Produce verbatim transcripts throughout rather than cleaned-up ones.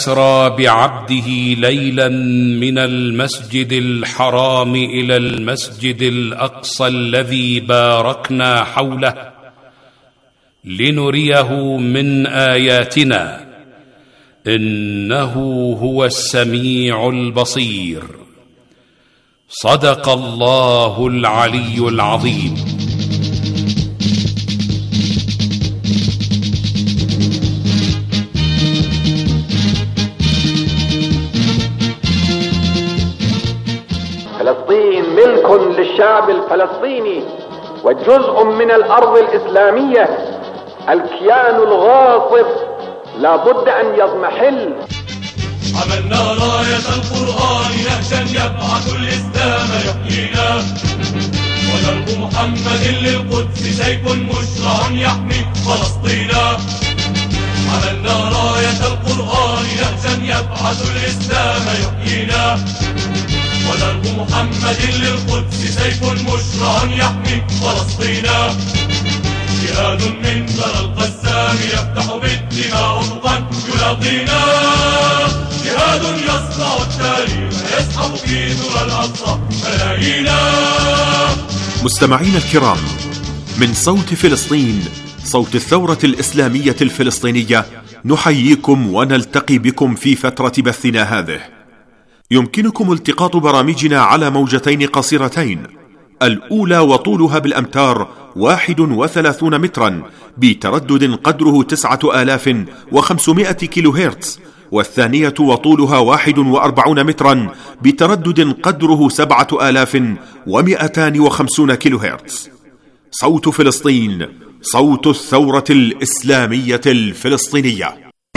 أسرى بعبده ليلا من المسجد الحرام إلى المسجد الأقصى الذي باركنا حوله لنريه من آياتنا إنه هو السميع البصير. صدق الله العلي العظيم. فلسطين ملك للشعب الفلسطيني وجزء من الأرض الإسلامية. الكيان الغاصب لا بد أن يضمحل. عملنا راية القرآن نهجا يبعث الإسلام يحيينا، ودرب محمد للقدس سيف مشرع يحمي فلسطينا. عملنا راية القرآن نهجا يبعث الإسلام يحيينا، ودرب محمد للقدس سيف مشرع يحمي فلسطينا. جهاد من ذرى القسام يفتح بالدماء أفقا يلاقينا، جهاد يصنع التاريخ يسحب في ذرى الأقصى ملايينا. مستمعين الكرام، من صوت فلسطين، صوت الثورة الإسلامية الفلسطينية، نحييكم ونلتقي بكم في فترة بثنا هذه. يمكنكم التقاط برامجنا على موجتين قصيرتين، الأولى وطولها بالأمتار واحد وثلاثون مترا بتردد قدره تسعة آلاف وخمسمائة كيلو هرتز، والثانية وطولها واحد وأربعون مترا بتردد قدره سبعة آلاف ومئتان وخمسون كيلو هرتز. صوت فلسطين، صوت الثورة الإسلامية الفلسطينية.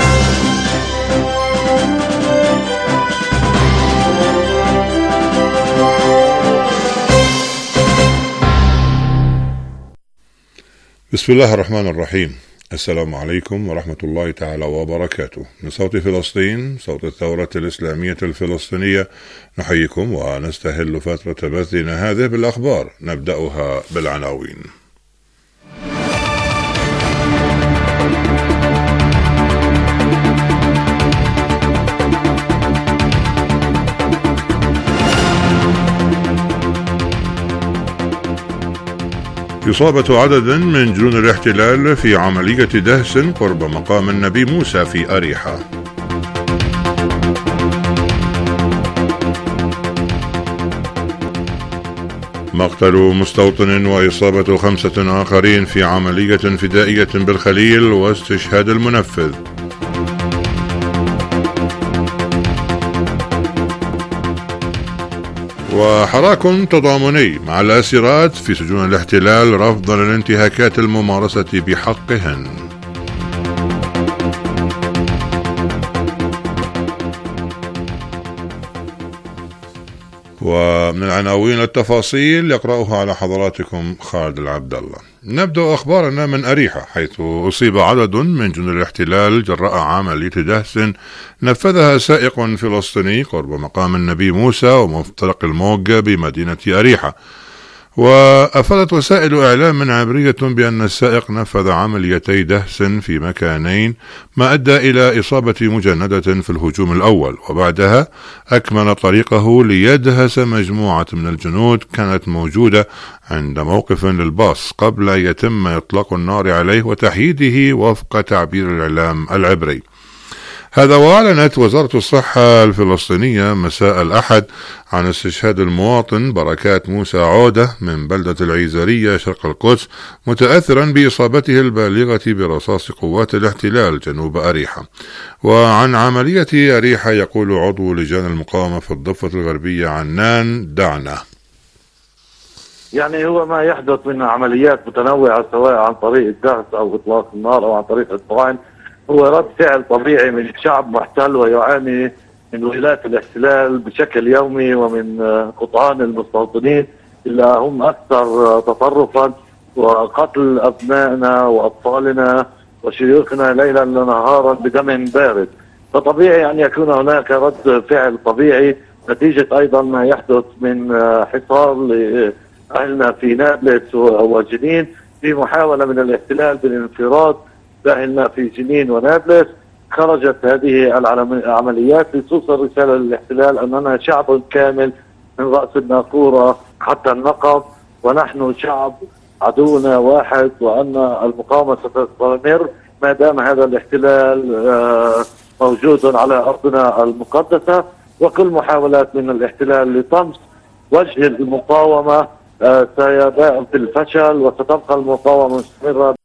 بسم الله الرحمن الرحيم. السلام عليكم ورحمة الله تعالى وبركاته. من صوت فلسطين، صوت الثورة الإسلامية الفلسطينية، نحييكم ونستهل فترة بثنا هذه بالأخبار. نبدأها بالعناوين. إصابة عدد من جنود الاحتلال في عملية دهس قرب مقام النبي موسى في أريحة. مقتل مستوطن وإصابة خمسة آخرين في عملية فدائية بالخليل واستشهاد المنفذ. وحراك تضامني مع الأسيرات في سجون الاحتلال رفضا للانتهاكات الممارسة بحقهن. ومن العناوين التفاصيل يقرأها على حضراتكم خالد العبد الله. نبدأ أخبارنا من أريحة، حيث أصيب عدد من جنود الاحتلال جراء عملية دهس نفذها سائق فلسطيني قرب مقام النبي موسى ومفترق الموج بمدينة أريحة. وأفادت وسائل إعلام عبرية بأن السائق نفذ عمليتي دهس في مكانين، ما أدى إلى إصابة مجندة في الهجوم الأول، وبعدها أكمل طريقه ليدهس مجموعة من الجنود كانت موجودة عند موقف للباص قبل أن يتم إطلاق النار عليه وتحييده وفق تعبير الإعلام العبري. هذا وأعلنت وزارة الصحة الفلسطينية مساء الأحد عن استشهاد المواطن بركات موسى عودة من بلدة العيزرية شرق القدس، متأثرا بإصابته البالغة برصاص قوات الاحتلال جنوب أريحة. وعن عملية أريحة يقول عضو لجان المقاومة في الضفة الغربية عنان دعنا. يعني هو ما يحدث من عمليات متنوعة سواء عن طريق الدهس أو إطلاق النار أو عن طريق الطعن، هو رد فعل طبيعي من شعب محتل ويعاني من ولايات الاحتلال بشكل يومي، ومن قطعان المستوطنين اللي هم أكثر تطرفا وقتل أبنائنا وأطفالنا وشيوخنا ليلا نهارا بدم بارد. فطبيعي أن يكون هناك رد فعل طبيعي نتيجة أيضا ما يحدث من حصار لأهلنا في نابلس وجنين في محاولة من الاحتلال بالانفراد بأهلنا في جنين ونابلس. خرجت هذه العمليات لتوصل رسالة للاحتلال أننا شعب كامل من رأس النافورة حتى النقب، ونحن شعب عدونا واحد، وأن المقاومة ستستمر ما دام هذا الاحتلال موجود على أرضنا المقدسة، وكل محاولات من الاحتلال لطمس وجه المقاومة سيباء بالفشل، وستبقى المقاومة مستمرة.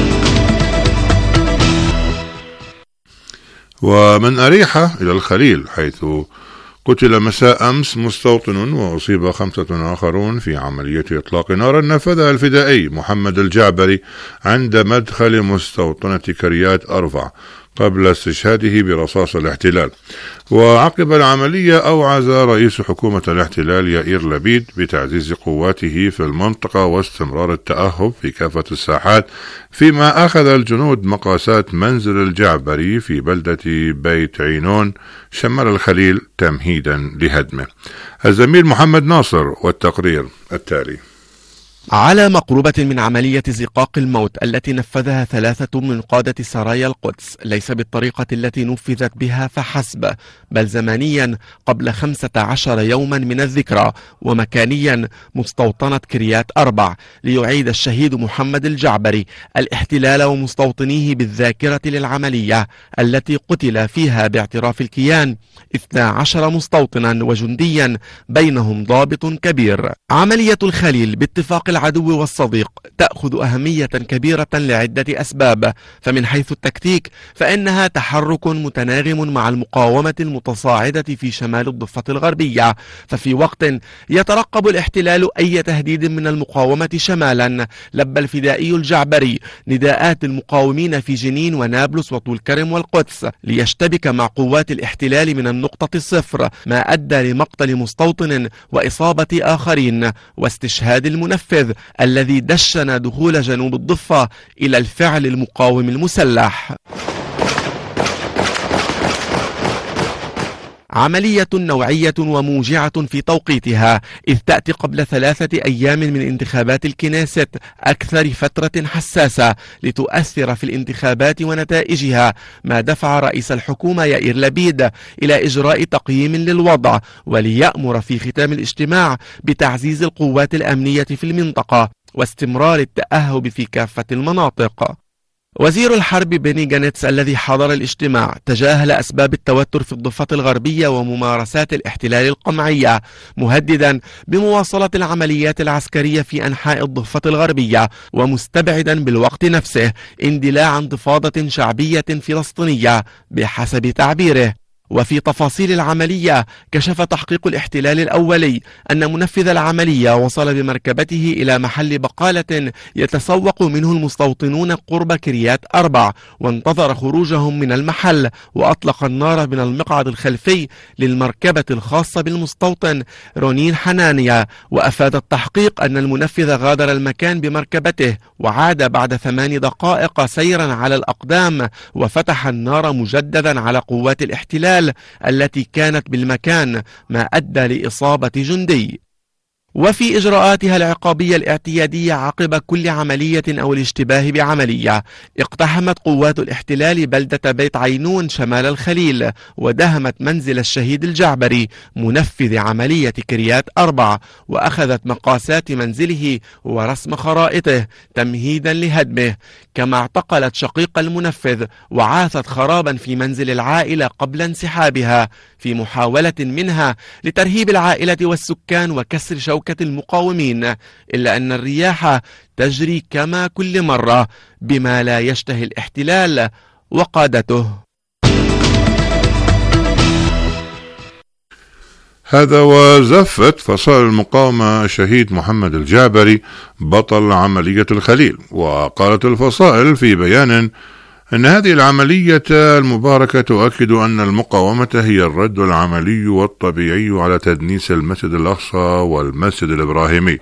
ومن أريحة إلى الخليل، حيث قتل مساء أمس مستوطن وأصيب خمسة آخرون في عملية إطلاق نار نفذها الفدائي محمد الجعبري عند مدخل مستوطنة كريات أرفع قبل استشهاده برصاص الاحتلال. وعقب العملية أوعز رئيس حكومة الاحتلال يائير لبيد بتعزيز قواته في المنطقة واستمرار التأهب في كافة الساحات، فيما أخذ الجنود مقاسات منزل الجعبري في بلدة بيت عينون شمال الخليل تمهيدا لهدمه. الزميل محمد ناصر والتقرير التالي. على مقربة من عملية زقاق الموت التي نفذها ثلاثة من قادة سرايا القدس، ليس بالطريقة التي نفذت بها فحسب، بل زمانيا قبل خمسة عشر يوما من الذكرى، ومكانيا مستوطنة كريات أربع، ليعيد الشهيد محمد الجعبري الاحتلال ومستوطنيه بالذاكرة للعملية التي قتل فيها باعتراف الكيان اثني عشر مستوطنا وجنديا بينهم ضابط كبير. عملية الخليل باتفاق العدو والصديق تأخذ أهمية كبيرة لعدة أسباب، فمن حيث التكتيك فإنها تحرك متناغم مع المقاومة المتصاعدة في شمال الضفة الغربية، ففي وقت يترقب الاحتلال أي تهديد من المقاومة شمالا، لبى الفدائي الجعبري نداءات المقاومين في جنين ونابلس وطول كرم والقدس ليشتبك مع قوات الاحتلال من النقطة الصفر، ما أدى لمقتل مستوطن وإصابة آخرين واستشهاد المنفذ الذي دشن دخول جنوب الضفة إلى الفعل المقاوم المسلح. عملية نوعية وموجعة في توقيتها، إذ تأتي قبل ثلاثة أيام من انتخابات الكنيست، أكثر فترة حساسة لتؤثر في الانتخابات ونتائجها، ما دفع رئيس الحكومة يائير لبيد إلى إجراء تقييم للوضع، وليأمر في ختام الاجتماع بتعزيز القوات الأمنية في المنطقة واستمرار التأهب في كافة المناطق. وزير الحرب بني جانتس الذي حضر الاجتماع تجاهل أسباب التوتر في الضفة الغربية وممارسات الاحتلال القمعية، مهددا بمواصلة العمليات العسكرية في أنحاء الضفة الغربية، ومستبعدا بالوقت نفسه اندلاع انتفاضة شعبية فلسطينية بحسب تعبيره. وفي تفاصيل العملية كشف تحقيق الاحتلال الأولي أن منفذ العملية وصل بمركبته إلى محل بقالة يتسوق منه المستوطنون قرب كريات أربع، وانتظر خروجهم من المحل وأطلق النار من المقعد الخلفي للمركبة الخاصة بالمستوطن رونين حنانيا. وأفاد التحقيق أن المنفذ غادر المكان بمركبته وعاد بعد ثمان دقائق سيرا على الأقدام، وفتح النار مجددا على قوات الاحتلال التي كانت بالمكان، ما أدى لإصابة جندي. وفي إجراءاتها العقابية الاعتيادية عقب كل عملية أو الاشتباه بعملية، اقتحمت قوات الاحتلال بلدة بيت عينون شمال الخليل، ودهمت منزل الشهيد الجعبري منفذ عملية كريات أربع، وأخذت مقاسات منزله ورسم خرائطه تمهيدا لهدمه، كما اعتقلت شقيق المنفذ وعاثت خرابا في منزل العائلة قبل انسحابها، في محاولة منها لترهيب العائلة والسكان وكسر شوكة المقاومين، إلا أن الرياح تجري كما كل مرة بما لا يشتهي الاحتلال وقادته. هذا وزفت فصائل المقاومة شهيد محمد الجعبري بطل عملية الخليل. وقالت الفصائل في بيان أن هذه العملية المباركة تؤكد أن المقاومة هي الرد العملي والطبيعي على تدنيس المسجد الأقصى والمسجد الإبراهيمي.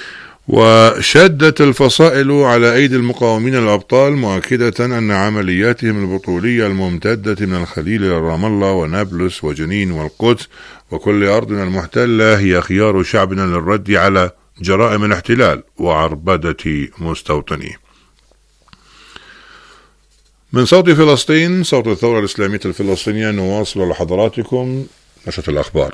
وشدت الفصائل على أيدي المقاومين الأبطال، مؤكدة أن عملياتهم البطولية الممتدة من الخليل إلى رام الله ونابلس وجنين والقدس وكل أرضنا المحتلة هي خيار شعبنا للرد على جرائم الاحتلال وعربدة مستوطنيه. من صوت فلسطين، صوت الثورة الإسلامية الفلسطينية، نواصل لحضراتكم نشرة الأخبار.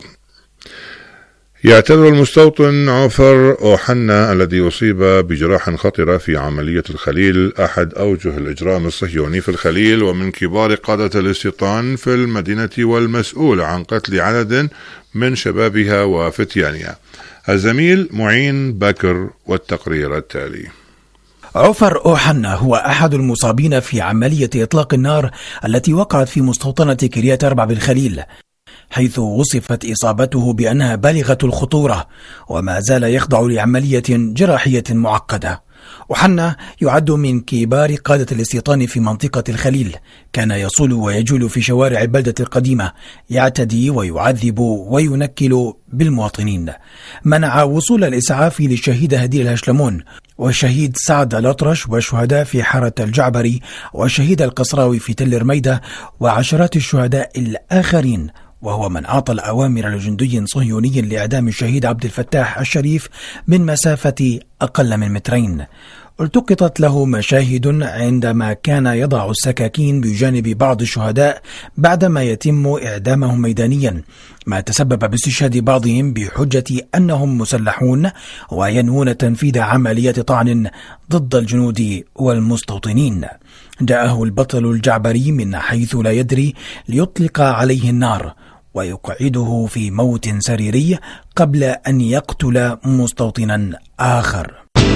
يعتبر المستوطن عوفر أوحنا الذي أصيب بجراح خطرة في عملية الخليل أحد أوجه الإجرام الصهيوني في الخليل، ومن كبار قادة الاستيطان في المدينة والمسؤول عن قتل عدد من شبابها وفتيانها. الزميل معين بكر والتقرير التالي. عوفر أوحنا هو أحد المصابين في عملية إطلاق النار التي وقعت في مستوطنة كريات أربع بالخليل، حيث وصفت إصابته بأنها بالغة الخطورة، وما زال يخضع لعملية جراحية معقدة. أوحنا يعد من كبار قادة الاستيطان في منطقة الخليل، كان يصول ويجول في شوارع البلدة القديمة، يعتدي ويعذب وينكل بالمواطنين. منع وصول الإسعاف للشهيد هدير الهشلمون والشهيد سعد الأطرش والشهداء في حارة الجعبري والشهيد القصراوي في تل رميدة وعشرات الشهداء الآخرين، وهو من أعطى الأوامر لجندي صهيوني لإعدام الشهيد عبد الفتاح الشريف من مسافة أقل من مترين. التقطت له مشاهد عندما كان يضع السكاكين بجانب بعض الشهداء بعدما يتم إعدامهم ميدانيا، ما تسبب باستشهاد بعضهم بحجة أنهم مسلحون وينوون تنفيذ عملية طعن ضد الجنود والمستوطنين. جاءه البطل الجعبري من حيث لا يدري ليطلق عليه النار ويقعده في موت سريري قبل أن يقتل مستوطنا آخر.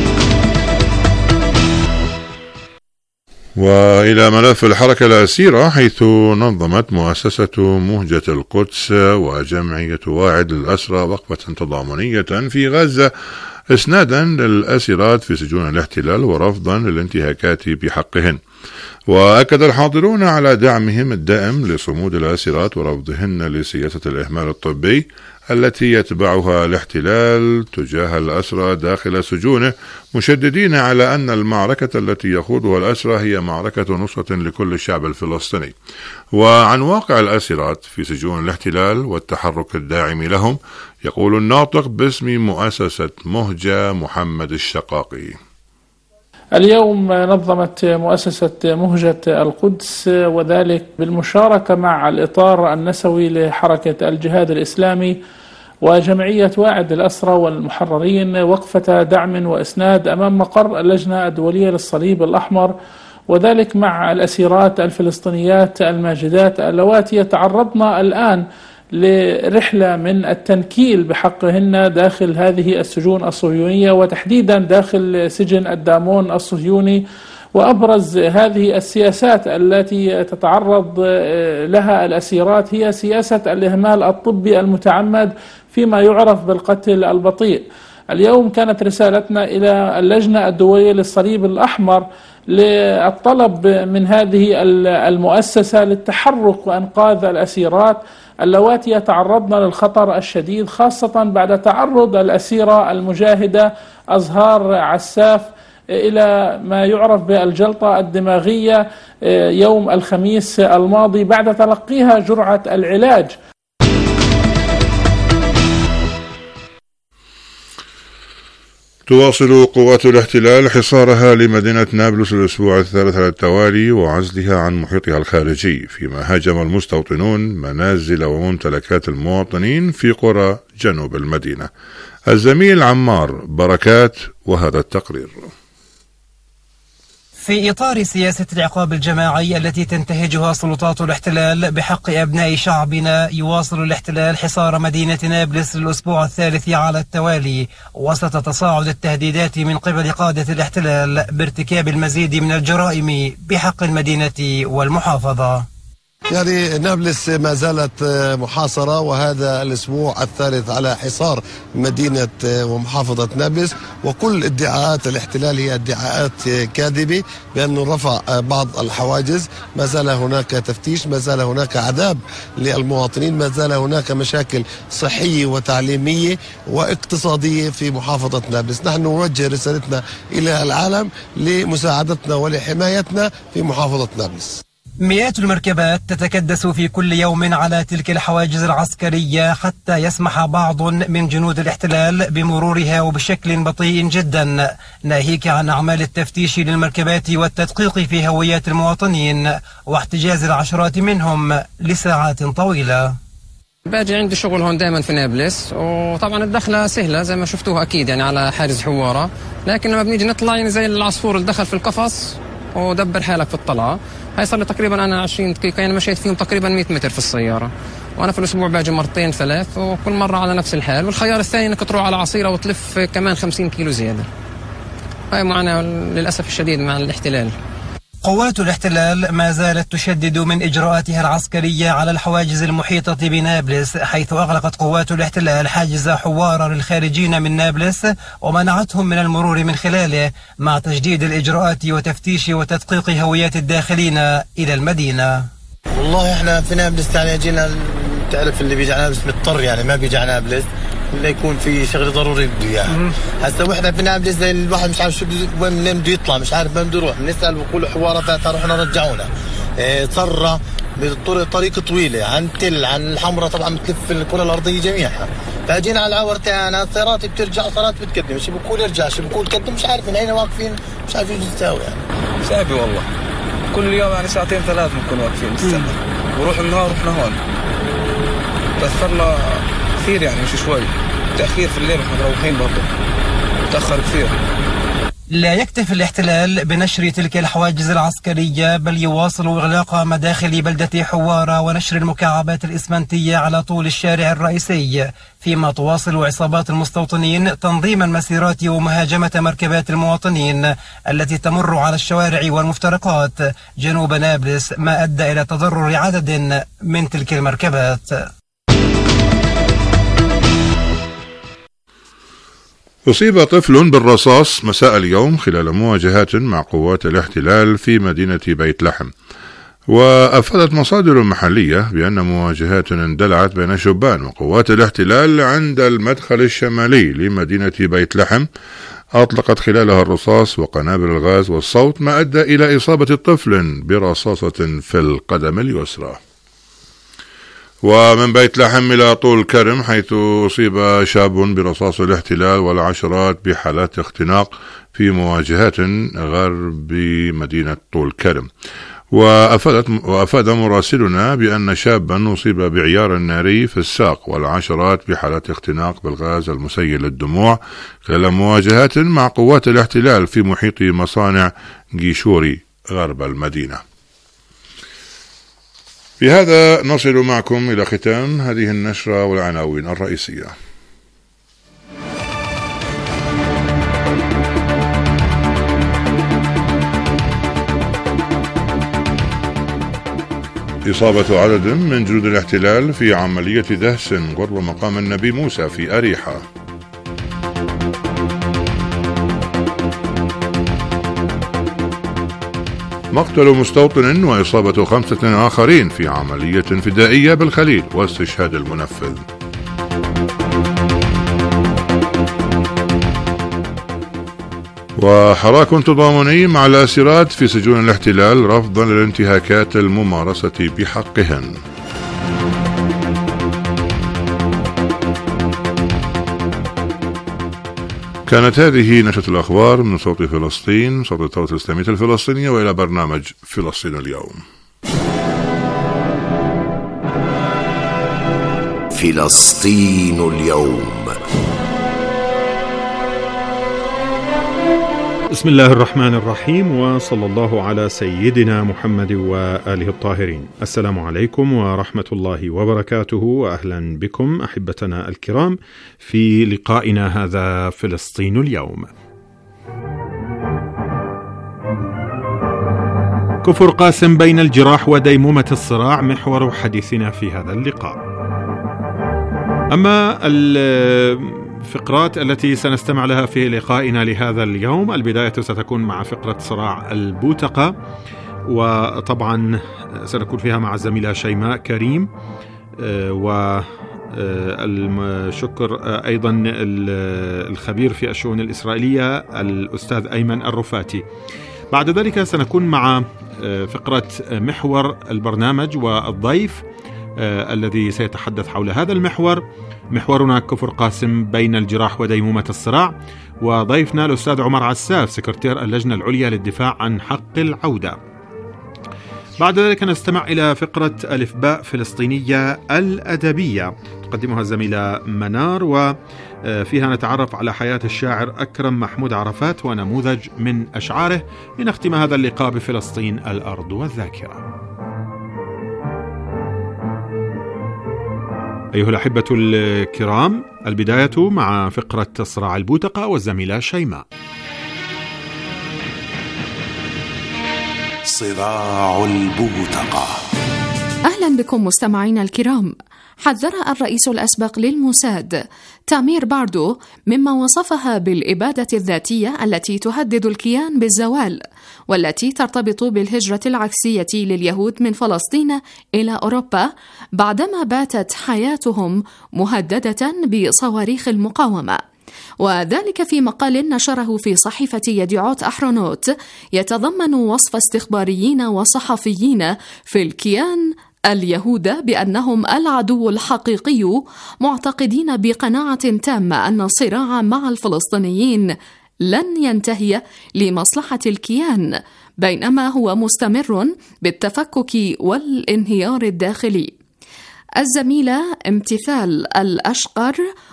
وإلى ملف الحركة الأسيرة، حيث نظمت مؤسسة مهجة القدس وجمعية واعد للأسرى وقفة تضامنية في غزة إسنادا للأسيرات في سجون الاحتلال ورفضا للانتهاكات بحقهن. وأكد الحاضرون على دعمهم الدائم لصمود الأسيرات ورفضهن لسياسة الإهمال الطبي التي يتبعها الاحتلال تجاه الأسرى داخل سجونه، مشددين على أن المعركة التي يخوضها الأسرى هي معركة نصرة لكل الشعب الفلسطيني. وعن واقع الأسيرات في سجون الاحتلال والتحرك الداعم لهم يقول الناطق باسم مؤسسة مهجة محمد الشقاقي. اليوم نظمت مؤسسة مهجة القدس، وذلك بالمشاركة مع الإطار النسوي لحركة الجهاد الإسلامي وجمعية واعد الأسرى والمحررين، وقفة دعم وإسناد أمام مقر اللجنة الدولية للصليب الأحمر، وذلك مع الأسيرات الفلسطينيات الماجدات اللواتي يتعرضن الآن لرحلة من التنكيل بحقهن داخل هذه السجون الصهيونية، وتحديدا داخل سجن الدامون الصهيوني. وأبرز هذه السياسات التي تتعرض لها الأسيرات هي سياسة الإهمال الطبي المتعمد فيما يعرف بالقتل البطيء. اليوم كانت رسالتنا إلى اللجنة الدولية للصليب الأحمر للطلب من هذه المؤسسة للتحرك وإنقاذ الأسيرات اللواتي يتعرضن للخطر الشديد، خاصة بعد تعرض الأسيرة المجاهدة أزهار عساف إلى ما يعرف بالجلطة الدماغية يوم الخميس الماضي بعد تلقيها جرعة العلاج. تواصل قوات الاحتلال حصارها لمدينة نابلس الأسبوع الثالث على التوالي وعزلها عن محيطها الخارجي، فيما هاجم المستوطنون منازل وممتلكات المواطنين في قرى جنوب المدينة. الزميل عمار بركات وهذا التقرير. في إطار سياسة العقاب الجماعي التي تنتهجها سلطات الاحتلال بحق أبناء شعبنا، يواصل الاحتلال حصار مدينة نابلس للأسبوع الثالث على التوالي، وسط تصاعد التهديدات من قبل قادة الاحتلال بارتكاب المزيد من الجرائم بحق المدينة والمحافظة. يعني نابلس ما زالت محاصرة، وهذا الأسبوع الثالث على حصار مدينة ومحافظة نابلس، وكل ادعاءات الاحتلال هي ادعاءات كاذبة بأنه رفع بعض الحواجز. ما زال هناك تفتيش، ما زال هناك عذاب للمواطنين، ما زال هناك مشاكل صحية وتعليمية واقتصادية في محافظة نابلس. نحن نوجه رسالتنا إلى العالم لمساعدتنا ولحمايتنا في محافظة نابلس. مئات المركبات تتكدس في كل يوم على تلك الحواجز العسكرية حتى يسمح بعض من جنود الاحتلال بمرورها وبشكل بطيء جدا، ناهيك عن أعمال التفتيش للمركبات والتدقيق في هويات المواطنين واحتجاز العشرات منهم لساعات طويلة. باجي عندي شغل هون دائما في نابلس، وطبعا الدخلة سهلة زي ما شفتوها أكيد يعني على حارز حوارة، لكن لما بنيجي نطلع يعني زي العصفور اللي دخل في القفص ودبر حالك في الطلعة. هاي صار لي تقريبا أنا عشرين دقيقة يعني مشيت فيهم تقريبا مئة متر في السيارة، وأنا في الأسبوع باجي مرتين ثلاث وكل مرة على نفس الحال. والخيار الثاني إنك تروح على عصيرة وتلف كمان خمسين كيلو زيادة. هاي معنا للأسف الشديد مع الاحتلال. قوات الاحتلال ما زالت تشدد من إجراءاتها العسكرية على الحواجز المحيطة بنابلس، حيث أغلقت قوات الاحتلال حاجز حوارة للخارجين من نابلس ومنعتهم من المرور من خلاله، مع تجديد الإجراءات وتفتيش وتدقيق هويات الداخلين إلى المدينة. والله احنا في نابلس يعني جينا، تعرف اللي بيجي على نابلس مضطر، يعني ما بيجي على نابلس اللي يكون في شغل ضروري بده اياه. هسه واحنا في نابلس زي الواحد مش عارف شو وين منين بده يطلع، مش عارف وين بده يروح، بنسال بقول حوارات ثلاثه رحنا رجعونا. ايه صرة بطريق طويله عن تل عن الحمراء، طبعا بتلف الكره الارضيه جميعها. فاجينا على العورتين السيارات بترجع وسيارات بتقدم، شو بقول ارجع شو بقول قدم، مش عارف من اين واقفين، مش عارف ايش نساوي يعني. صعب والله، كل يوم يعني ساعتين ثلاث بنكون واقفين نستنى، وروح النهار رحنا هون تأخرنا كثير يعني مش شوي، تأخير في الليل احنا مروحين برضه تأخر كثير. لا يكتفي الاحتلال بنشر تلك الحواجز العسكرية، بل يواصل إغلاق مداخل بلدة حوارة ونشر المكعبات الإسمنتية على طول الشارع الرئيسي، فيما تواصل عصابات المستوطنين تنظيم المسيرات ومهاجمة مركبات المواطنين التي تمر على الشوارع والمفترقات جنوب نابلس، ما أدى إلى تضرر عدد من تلك المركبات. أصيب طفل بالرصاص مساء اليوم خلال مواجهات مع قوات الاحتلال في مدينة بيت لحم. وأفادت مصادر محلية بأن مواجهات اندلعت بين شبان وقوات الاحتلال عند المدخل الشمالي لمدينة بيت لحم، أطلقت خلالها الرصاص وقنابل الغاز والصوت، ما أدى إلى إصابة طفل برصاصة في القدم اليسرى. ومن بيت لحم إلى طول كرم، حيث أصيب شاب برصاص الاحتلال والعشرات بحالات اختناق في مواجهات غرب مدينة طول كرم. وأفادت وأفاد مراسلنا بأن شابا أصيب بعيار ناري في الساق والعشرات بحالات اختناق بالغاز المسيل للدموع خلال مواجهات مع قوات الاحتلال في محيط مصانع جيشوري غرب المدينة. بهذا نصل معكم إلى ختام هذه النشرة والعناوين الرئيسية. إصابة عدد من جنود الاحتلال في عملية دهس قرب مقام النبي موسى في أريحة. مقتل مستوطن وإصابة خمسة آخرين في عملية فدائية بالخليل واستشهاد المنفذ. وحراك تضامني مع الأسيرات في سجون الاحتلال رفضا للانتهاكات الممارسة بحقهن. كانت هذه نشرة الأخبار من صوت فلسطين، صوت الثورة الإسلامية الفلسطينية، وإلى برنامج فلسطين اليوم. فلسطين اليوم. بسم الله الرحمن الرحيم، وصلى الله على سيدنا محمد وآله الطاهرين. السلام عليكم ورحمة الله وبركاته، وأهلا بكم أحبتنا الكرام في لقائنا هذا فلسطين اليوم. كفر قاسم بين الجراح وديمومة الصراع محور حديثنا في هذا اللقاء. أما الفقرات التي سنستمع لها في لقائنا لهذا اليوم، البداية ستكون مع فقرة صراع البوتقة، وطبعا سنكون فيها مع الزميلة شيماء كريم، والشكر أيضا الخبير في الشؤون الإسرائيلية الأستاذ أيمن الرفاتي. بعد ذلك سنكون مع فقرة محور البرنامج والضيف الذي سيتحدث حول هذا المحور. محورنا كفر قاسم بين الجراح وديمومة الصراع، وضيفنا الأستاذ عمر عساف سكرتير اللجنة العليا للدفاع عن حق العودة. بعد ذلك نستمع إلى فقرة ألف باء فلسطينية الأدبية تقدمها الزميلة منار، وفيها نتعرف على حياة الشاعر أكرم محمود عرفات ونموذج من أشعاره، لنختم هذا اللقاء بفلسطين الأرض والذاكرة. أيها الأحبة الكرام، البداية مع فقرة صراع البوتقة والزميلة شيماء. صراع البوتقة. أهلا بكم مستمعينا الكرام. حذر الرئيس الأسبق للموساد تامير باردو مما وصفها بالإبادة الذاتية التي تهدد الكيان بالزوال، والتي ترتبط بالهجرة العكسية لليهود من فلسطين إلى أوروبا بعدما باتت حياتهم مهددة بصواريخ المقاومة، وذلك في مقال نشره في صحيفة يديعوت أحرونوت يتضمن وصف استخباريين وصحفيين في الكيان اليهود بأنهم العدو الحقيقي، معتقدين بقناعة تامة أن الصراع مع الفلسطينيين لن ينتهي لمصلحة الكيان، بينما هو مستمر بالتفكك والانهيار الداخلي. الزميلة امتثال الأشقر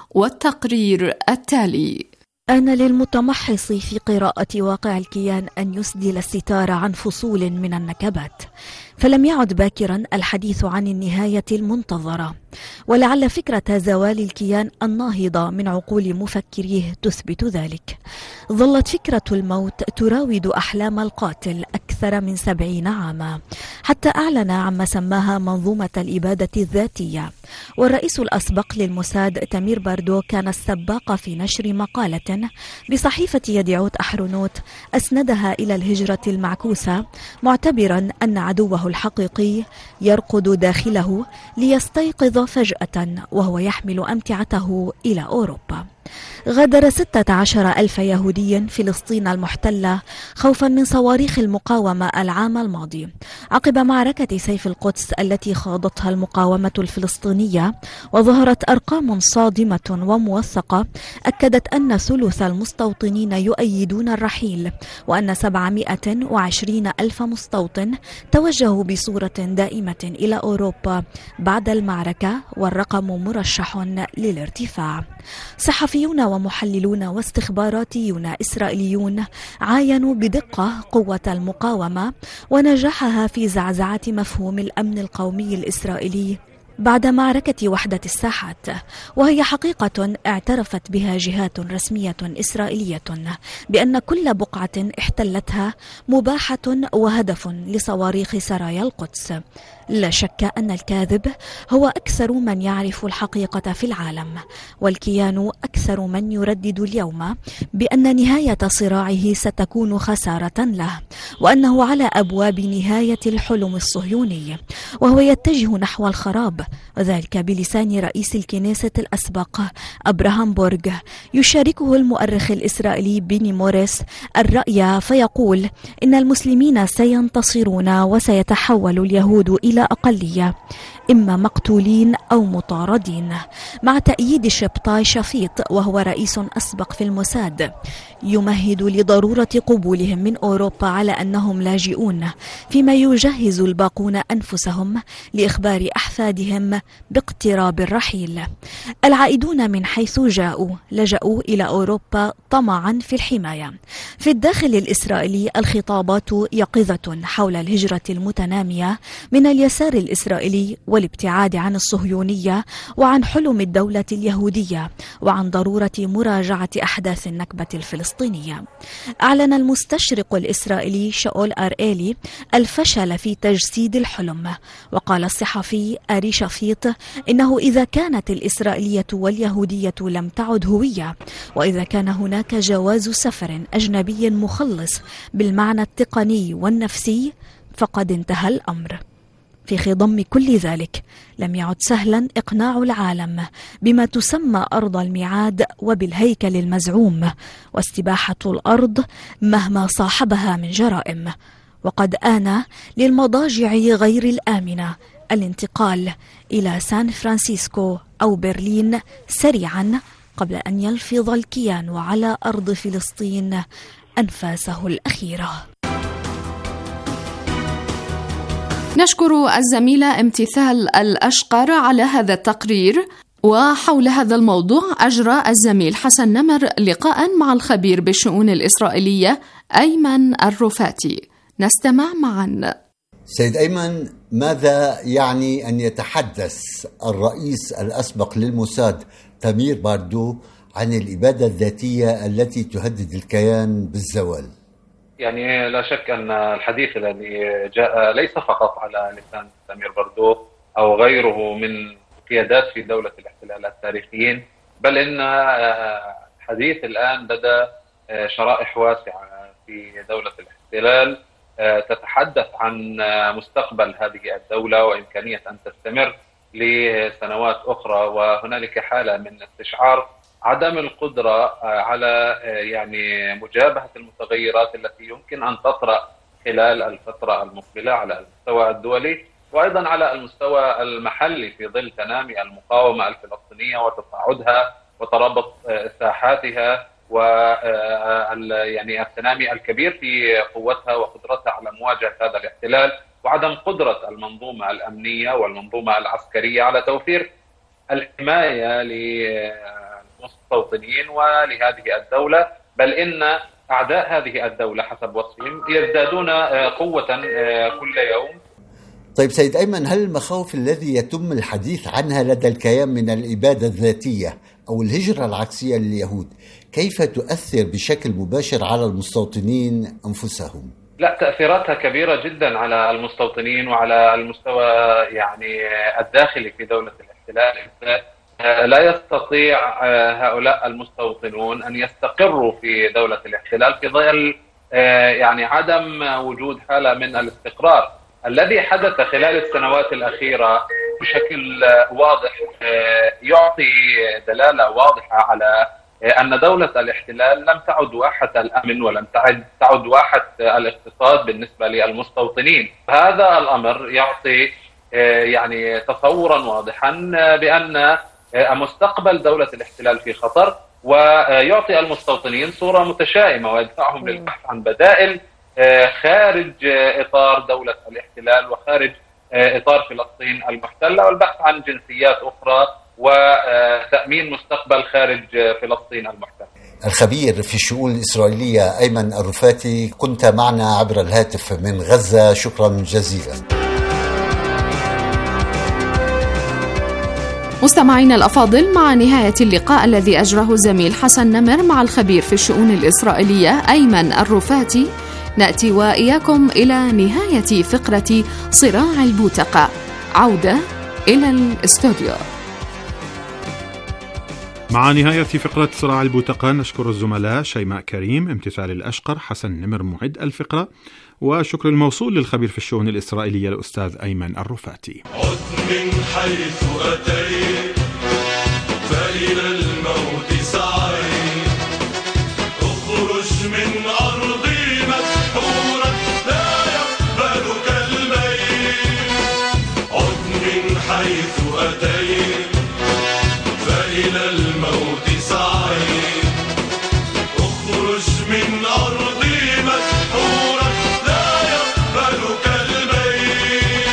والتقرير التالي. آن للمتمحص في قراءة واقع الكيان أن يسدل الستار عن فصول من النكبات، فلم يعد باكرا الحديث عن النهاية المنتظرة، ولعل فكرة زوال الكيان الناهضة من عقول مفكريه تثبت ذلك. ظلت فكرة الموت تراود أحلام القاتل أكثر من سبعين عاما، حتى أعلن عما سماها منظومة الإبادة الذاتية. والرئيس الأسبق للموساد تامير باردو كان السباق في نشر مقالة بصحيفة يديعوت أحرونوت أسندها إلى الهجرة المعكوسة، معتبرا أن عدوه الحقيقي يرقد داخله ليستيقظ فجأة وهو يحمل أمتعته إلى أوروبا. غادر ستة عشر ألف يهودي فلسطين المحتلة خوفا من صواريخ المقاومة العام الماضي، عقب معركة سيف القدس التي خاضتها المقاومة الفلسطينية، وظهرت أرقام صادمة وموثقة أكدت أن ثلث المستوطنين يؤيدون الرحيل، وأن سبعمائة وعشرين ألف مستوطن توجهوا بصورة دائمة إلى أوروبا بعد المعركة، والرقم مرشح للارتفاع. صحفيون ومحللون واستخباراتيون إسرائيليون عاينوا بدقة قوة المقاومة ونجاحها في زعزعة مفهوم الأمن القومي الإسرائيلي بعد معركة وحدة الساحات، وهي حقيقة اعترفت بها جهات رسمية إسرائيلية بأن كل بقعة احتلتها مباحة وهدف لصواريخ سرايا القدس. لا شك أن الكاذب هو أكثر من يعرف الحقيقة في العالم، والكيان أكثر من يردد اليوم بأن نهاية صراعه ستكون خسارة له، وأنه على أبواب نهاية الحلم الصهيوني، وهو يتجه نحو الخراب، وذلك بلسان رئيس الكنيسة الأسبق أبراهام بورغ. يشاركه المؤرخ الإسرائيلي بيني موريس الرأي فيقول إن المسلمين سينتصرون وسيتحول اليهود إلى أقلية، إما مقتولين أو مطاردين، مع تأييد شبطاي شفيط وهو رئيس أسبق في الموساد يمهد لضرورة قبولهم من أوروبا على أنهم لاجئون، فيما يجهز الباقون أنفسهم لإخبار أحفادهم باقتراب الرحيل. العائدون من حيث جاءوا لجأوا إلى أوروبا طمعا في الحماية. في الداخل الإسرائيلي الخطابات يقظة حول الهجرة المتنامية من اليسار الإسرائيلي والابتعاد عن الصهيونية وعن حلم الدولة اليهودية وعن ضرورة مراجعة أحداث النكبة الفلسطينية. أعلن المستشرق الإسرائيلي شاول أريلي الفشل في تجسيد الحلم، وقال الصحفي آري شفيط إنه إذا كانت الإسرائيلية واليهودية لم تعد هوية، وإذا كان هناك جواز سفر أجنبي مخلص بالمعنى التقني والنفسي، فقد انتهى الأمر. في خضم كل ذلك لم يعد سهلا إقناع العالم بما تسمى أرض الميعاد وبالهيكل المزعوم واستباحة الأرض مهما صاحبها من جرائم. وقد آن للمضاجع غير الآمنة الانتقال إلى سان فرانسيسكو أو برلين سريعا قبل أن يلفظ الكيان على أرض فلسطين أنفاسه الأخيرة. نشكر الزميلة امتثال الأشقر على هذا التقرير. وحول هذا الموضوع أجرى الزميل حسن نمر لقاء مع الخبير بالشؤون الإسرائيلية أيمن الرفاتي. نستمع معا. سيد أيمن، ماذا يعني أن يتحدث الرئيس الأسبق للموساد تامير باردو عن الإبادة الذاتية التي تهدد الكيان بالزوال؟ يعني لا شك أن الحديث الذي جاء ليس فقط على لسان تامير باردو أو غيره من قيادات في دولة الاحتلال التاريخيين، بل إن الحديث الآن لدى شرائح واسعة في دولة الاحتلال تتحدث عن مستقبل هذه الدولة وإمكانية أن تستمر لسنوات أخرى. وهنالك حالة من استشعار عدم القدرة على يعني مجابهة المتغيرات التي يمكن أن تطرأ خلال الفترة المقبلة على المستوى الدولي وأيضا على المستوى المحلي في ظل تنامي المقاومة الفلسطينية وتصاعدها وترابط ساحاتها و يعني التنامي الكبير في قوتها وقدرتها على مواجهة هذا الاحتلال، وعدم قدرة المنظومة الأمنية والمنظومة العسكرية على توفير الحماية للمستوطنين ولهذه الدولة، بل إن أعداء هذه الدولة حسب وصفهم يزدادون قوة كل يوم. طيب سيد أيمن، هل المخاوف الذي يتم الحديث عنها لدى الكيان من الإبادة الذاتية أو الهجرة العكسية لليهود كيف تؤثر بشكل مباشر على المستوطنين أنفسهم؟ لا، تأثيراتها كبيرة جدا على المستوطنين وعلى المستوى يعني الداخلي في دولة الاحتلال. لا يستطيع هؤلاء المستوطنون أن يستقروا في دولة الاحتلال في ظل يعني عدم وجود حالة من الاستقرار. الذي حدث خلال السنوات الأخيرة بشكل واضح يعطي دلالة واضحة على أن دولة الاحتلال لم تعد واحة الأمن ولم تعد واحة الاقتصاد بالنسبة للمستوطنين. هذا الأمر يعطي يعني تصورا واضحا بأن مستقبل دولة الاحتلال في خطر، ويعطي المستوطنين صورة متشائمة ويدفعهم للبحث عن بدائل خارج إطار دولة الاحتلال وخارج إطار فلسطين المحتلة، والبحث عن جنسيات أخرى وتأمين مستقبل خارج فلسطين المحتلة. الخبير في الشؤون الإسرائيلية أيمن الرفاتي، كنت معنا عبر الهاتف من غزة، شكرا جزيلا. مستمعينا الأفاضل، مع نهاية اللقاء الذي أجره زميل حسن نمر مع الخبير في الشؤون الإسرائيلية أيمن الرفاتي، نأتي وإياكم إلى نهاية فقرة صراع البوتقة. عودة إلى الاستوديو. مع نهاية فقرة صراع البوتقة نشكر الزملاء شيماء كريم، امتثال الأشقر، حسن نمر معد الفقرة، وشكر الموصول للخبير في الشؤون الإسرائيلية الأستاذ أيمن الرفاتي. عد من حيث أتيت فإلى الموت سعيت، اخرج من أرضي مسحورا لا يقبلك الميت. عد من حيث أتيت فإلى الموت سعيت، اخرج من أرضي مسحورا لا يقبلك الميت.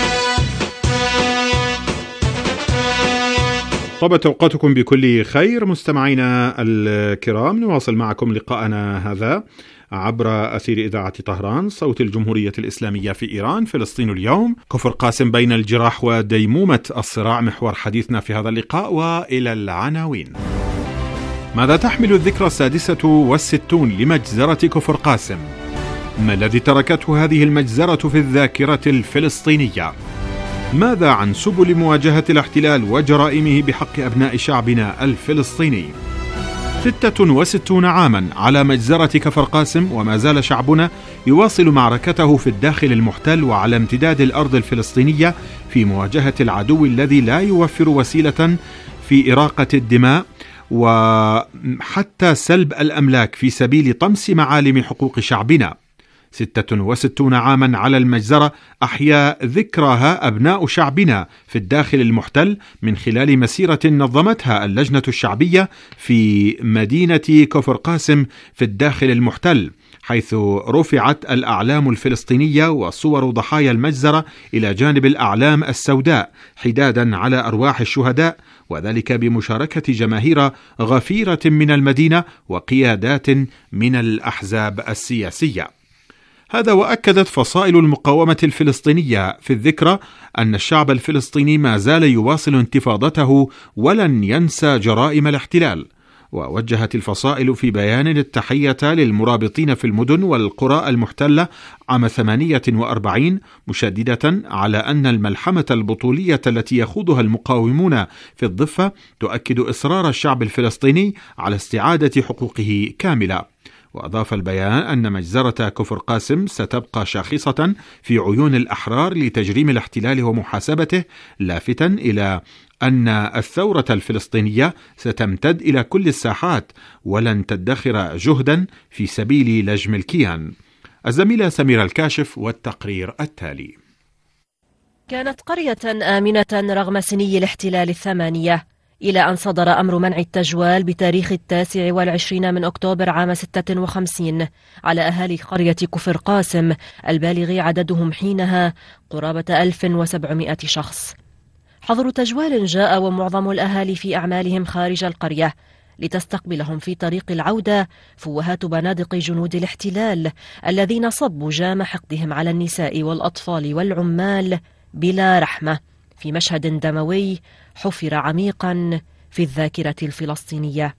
طابت أوقاتكم بكل خير مستمعينا الكرام، نواصل معكم لقاءنا هذا عبر أثير إذاعة طهران صوت الجمهورية الإسلامية في إيران. فلسطين اليوم، كفر قاسم بين الجراح وديمومة الصراع محور حديثنا في هذا اللقاء. وإلى العناوين. ماذا تحمل الذكرى السادسة والستون لمجزرة كفر قاسم؟ ما الذي تركته هذه المجزرة في الذاكرة الفلسطينية؟ ماذا عن سبل مواجهة الاحتلال وجرائمه بحق أبناء شعبنا الفلسطيني؟ ستة وستون عاما على مجزرة كفر قاسم، وما زال شعبنا يواصل معركته في الداخل المحتل وعلى امتداد الأرض الفلسطينية في مواجهة العدو الذي لا يوفر وسيلة في إراقة الدماء وحتى سلب الأملاك في سبيل طمس معالم حقوق شعبنا. ستة وستون عاما على المجزرة أحيا ذكرها أبناء شعبنا في الداخل المحتل من خلال مسيرة نظمتها اللجنة الشعبية في مدينة كفر قاسم في الداخل المحتل، حيث رفعت الأعلام الفلسطينية وصور ضحايا المجزرة إلى جانب الأعلام السوداء حدادا على أرواح الشهداء، وذلك بمشاركة جماهير غفيرة من المدينة وقيادات من الأحزاب السياسية. هذا وأكدت فصائل المقاومة الفلسطينية في الذكرى أن الشعب الفلسطيني ما زال يواصل انتفاضته ولن ينسى جرائم الاحتلال. ووجهت الفصائل في بيان التحية للمرابطين في المدن والقرى المحتلة عام ثمانية وأربعين، مشددة على أن الملحمة البطولية التي يخوضها المقاومون في الضفة تؤكد إصرار الشعب الفلسطيني على استعادة حقوقه كاملة. وأضاف البيان أن مجزرة كفر قاسم ستبقى شاخصة في عيون الأحرار لتجريم الاحتلال ومحاسبته، لافتا إلى أن الثورة الفلسطينية ستمتد إلى كل الساحات ولن تدخر جهدا في سبيل لجم الكيان. الزميلة سميرة الكاشف والتقرير التالي. كانت قرية آمنة رغم سني الاحتلال الثمانية، إلى أن صدر أمر منع التجوال بتاريخ التاسع والعشرين من أكتوبر عام ستة وخمسين على أهالي قرية كفر قاسم البالغ عددهم حينها قرابة ألف وسبعمائة شخص. حظر تجوال جاء ومعظم الأهالي في أعمالهم خارج القرية، لتستقبلهم في طريق العودة فوهات بنادق جنود الاحتلال الذين صبوا جام حقدهم على النساء والأطفال والعمال بلا رحمة، في مشهد دموي حفر عميقا في الذاكرة الفلسطينية.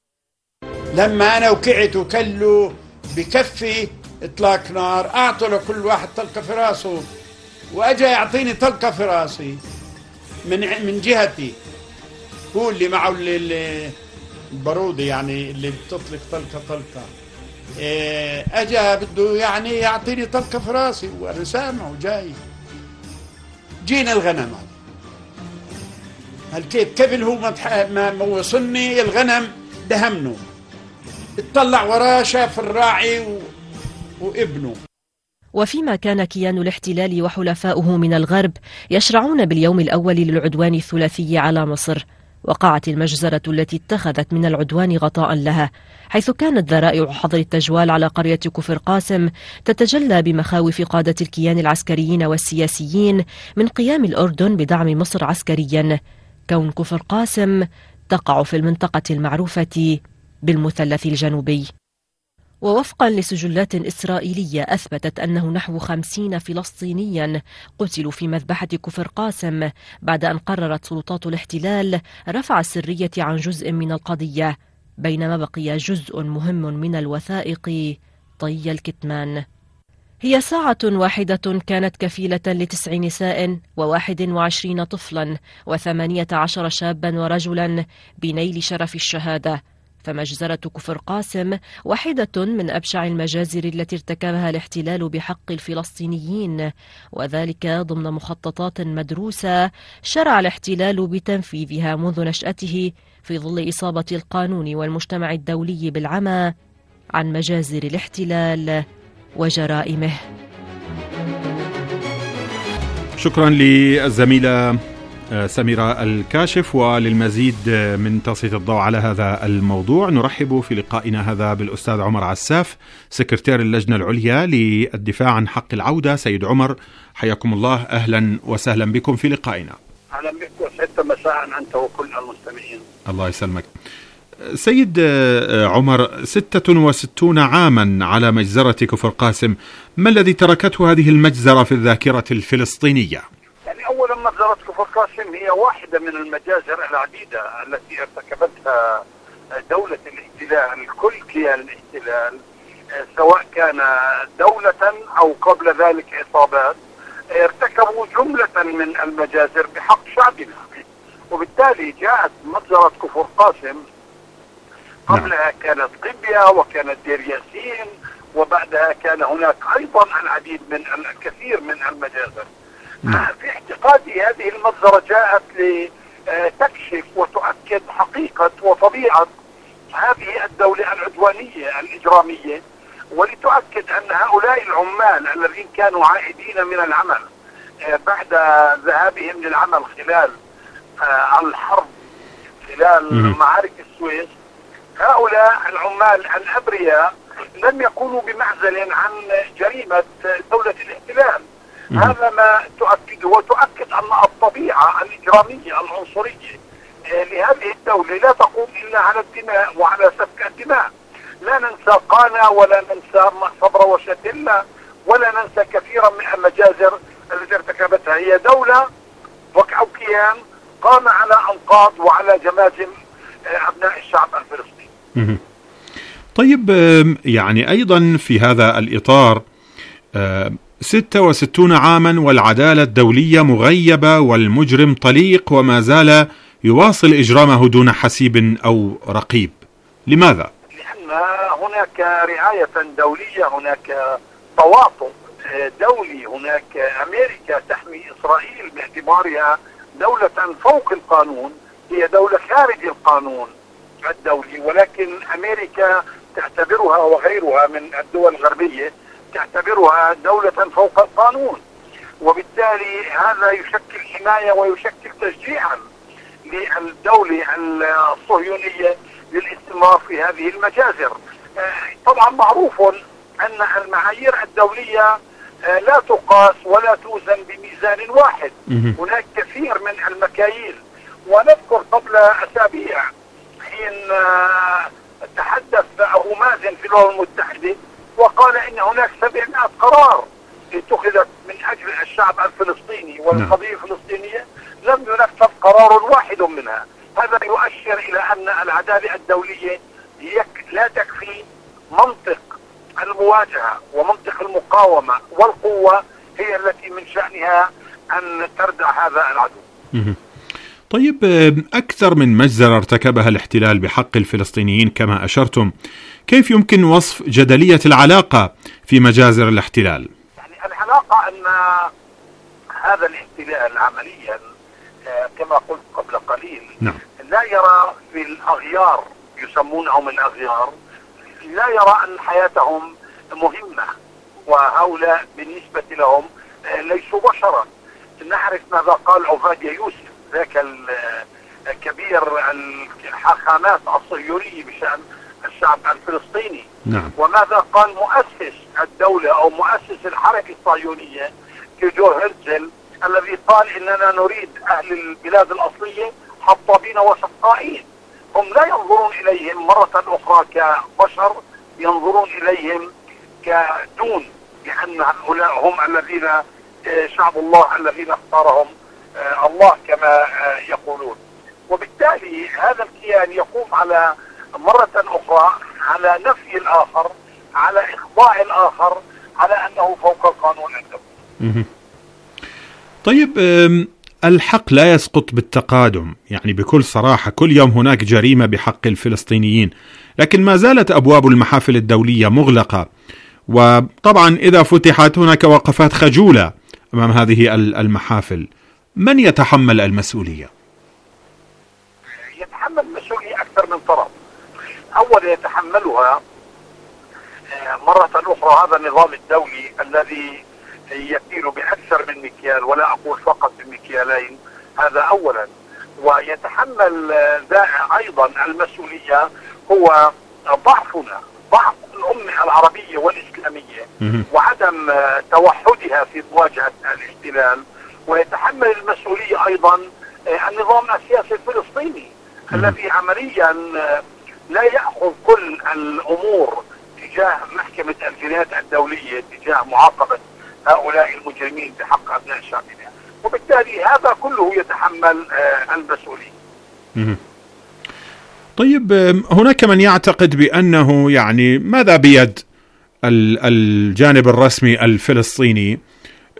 لما أنا وقعت وكلوا بكفي إطلاق نار، أعطوا لكل واحد طلقة في راسه، وأجا يعطيني طلقة في راسي من من جهتي، هو اللي معه البارودة يعني اللي بتطلق طلقة طلقة، أجا بده يعني يعطيني طلقة في راسي وأنا سامع وجاي. جينا الغنم هالكيف قبل هو ما ما وصلني الغنم دهمنه، اطلع وراه شاف الراعي و... وابنه. وفيما كان كيان الاحتلال وحلفاؤه من الغرب يشرعون باليوم الأول للعدوان الثلاثي على مصر، وقعت المجزرة التي اتخذت من العدوان غطاء لها، حيث كانت ذرائع حظر التجوال على قرية كفر قاسم تتجلى بمخاوف قادة الكيان العسكريين والسياسيين من قيام الأردن بدعم مصر عسكريا، كون كفر قاسم تقع في المنطقة المعروفة بالمثلث الجنوبي. ووفقا لسجلات إسرائيلية أثبتت أنه نحو خمسين فلسطينيا قتلوا في مذبحة كفر قاسم بعد أن قررت سلطات الاحتلال رفع السرية عن جزء من القضية، بينما بقي جزء مهم من الوثائق طي الكتمان. هي ساعة واحدة كانت كفيلة لتسع نساء وواحد وعشرين طفلا وثمانية عشر شابا ورجلا بنيل شرف الشهادة، فمجزرة كفر قاسم واحدة من أبشع المجازر التي ارتكبها الاحتلال بحق الفلسطينيين، وذلك ضمن مخططات مدروسة شرع الاحتلال بتنفيذها منذ نشأته في ظل إصابة القانون والمجتمع الدولي بالعمى عن مجازر الاحتلال وجرائمه. شكرا للزميلة سميرة الكاشف. وللمزيد من تسليط الضوء على هذا الموضوع نرحب في لقائنا هذا بالأستاذ عمر عساف، سكرتير اللجنة العليا للدفاع عن حق العودة. سيد عمر حياكم الله، أهلا وسهلا بكم في لقائنا. أهلا بك وسعدت مساء أنت وكل المستمعين. الله يسلمك. سيد عمر، ستة وستون عاما على مجزرة كفر قاسم، ما الذي تركته هذه المجزرة في الذاكرة الفلسطينية؟ يعني أولا مجزرة كفر قاسم هي واحدة من المجازر العديدة التي ارتكبتها دولة الاحتلال، كل كيان الاحتلال سواء كان دولة أو قبل ذلك عصابات، ارتكبوا جملة من المجازر بحق شعبنا، وبالتالي جاءت مجزرة كفر قاسم قبلها كانت قبية وكانت دير ياسين، وبعدها كان هناك أيضا العديد من الكثير من المجازر. في اعتقادي هذه المجزرة جاءت لتكشف وتؤكد حقيقة وطبيعة هذه الدولة العدوانية الإجرامية، ولتؤكد أن هؤلاء العمال الذين كانوا عائدين من العمل بعد ذهابهم للعمل خلال الحرب خلال معارك السويس، هؤلاء العمال الأبرياء لم يكونوا بمعزل عن جريمة دولة الاحتلال. م- هذا ما تؤكد وتؤكد أن الطبيعة الإجرامية العنصرية لهذه الدولة لا تقوم إلا على الدماء وعلى سفك الدماء. لا ننسى قانا ولا ننسى صبرا وشتلة ولا ننسى كثيرا من المجازر التي ارتكبتها. هي دولة أو كيان قام على أنقاض وعلى جماجم أبناء الشعب الفلسطيني. طيب، يعني أيضا في هذا الإطار ستة وستون عاما والعدالة الدولية مغيبة والمجرم طليق وما زال يواصل إجرامه دون حسيب أو رقيب. لماذا؟ لأن هناك رعاية دولية، هناك تواطؤ دولي، هناك أمريكا تحمي إسرائيل باعتبارها دولة فوق القانون، هي دولة خارج القانون الدولي، ولكن أمريكا تعتبرها وغيرها من الدول الغربية تعتبرها دولة فوق القانون، وبالتالي هذا يشكل حماية ويشكل تشجيعا للدولة الصهيونية للاستمرار في هذه المجازر. طبعا معروف أن المعايير الدولية لا تقاس ولا توزن بميزان واحد، هناك كثير من المكاييل. ونذكر قبل أسابيع حين تحدث أبو مازن في الأمم المتحدة وقال إن هناك سبعمائة قرار اتخذت من أجل الشعب الفلسطيني والقضية الفلسطينية، لم ينفذ قرار واحد منها. هذا يؤشر إلى أن العدالة الدولية لا تكفي. منطق المواجهة ومنطق المقاومة والقوة هي التي من شأنها أن تردع هذا العدو. طيب، أكثر من مجزرة ارتكبها الاحتلال بحق الفلسطينيين كما أشرتم، كيف يمكن وصف جدلية العلاقة في مجازر الاحتلال؟ يعني العلاقة أن هذا الاحتلال عمليا كما قلت قبل قليل نعم. لا يرى في الأغيار، يسمونهم الأغيار، لا يرى أن حياتهم مهمة، وهؤلاء بالنسبة لهم ليسوا بشرا. نعرف ماذا قال عبادية يوسف ذاك الكبير الحاخامات الصهيونية بشأن الشعب الفلسطيني، نعم. وماذا قال مؤسس الدولة أو مؤسس الحركة الصهيونية تيودور هرتزل الذي قال إننا نريد أهل البلاد الأصلية حطابين وسقائين. هم لا ينظرون إليهم مرة أخرى كبشر، ينظرون إليهم كدون، لأن هؤلاء هم الذين شعب الله الذين اختارهم الله كما يقولون. وبالتالي هذا الكيان يقوم على مرة أخرى على نفي الآخر، على إخضاع الآخر، على أنه فوق القانون الدولي. طيب، الحق لا يسقط بالتقادم، يعني بكل صراحة كل يوم هناك جريمة بحق الفلسطينيين، لكن ما زالت أبواب المحافل الدولية مغلقة، وطبعا إذا فتحت هناك وقفات خجولة أمام هذه المحافل. من يتحمل المسؤولية؟ يتحمل المسؤولية أكثر من طرف. أولا يتحملها مرة أخرى هذا النظام الدولي الذي يكيل بأكثر من مكيال، ولا أقول فقط بمكيالين، هذا أولا. ويتحمل أيضا المسؤولية هو ضعفنا، ضعف الأمة العربية والإسلامية وعدم توحدها في مواجهة الاحتلال. ويتحمل المسؤولية أيضا النظام السياسي الفلسطيني الذي عمليا لا يأخذ كل الأمور تجاه محكمة الجنايات الدولية، تجاه معاقبة هؤلاء المجرمين بحق أبناء شعبنا، وبالتالي هذا كله يتحمل المسؤولية. طيب، هناك من يعتقد بأنه يعني ماذا بيد الجانب الرسمي الفلسطيني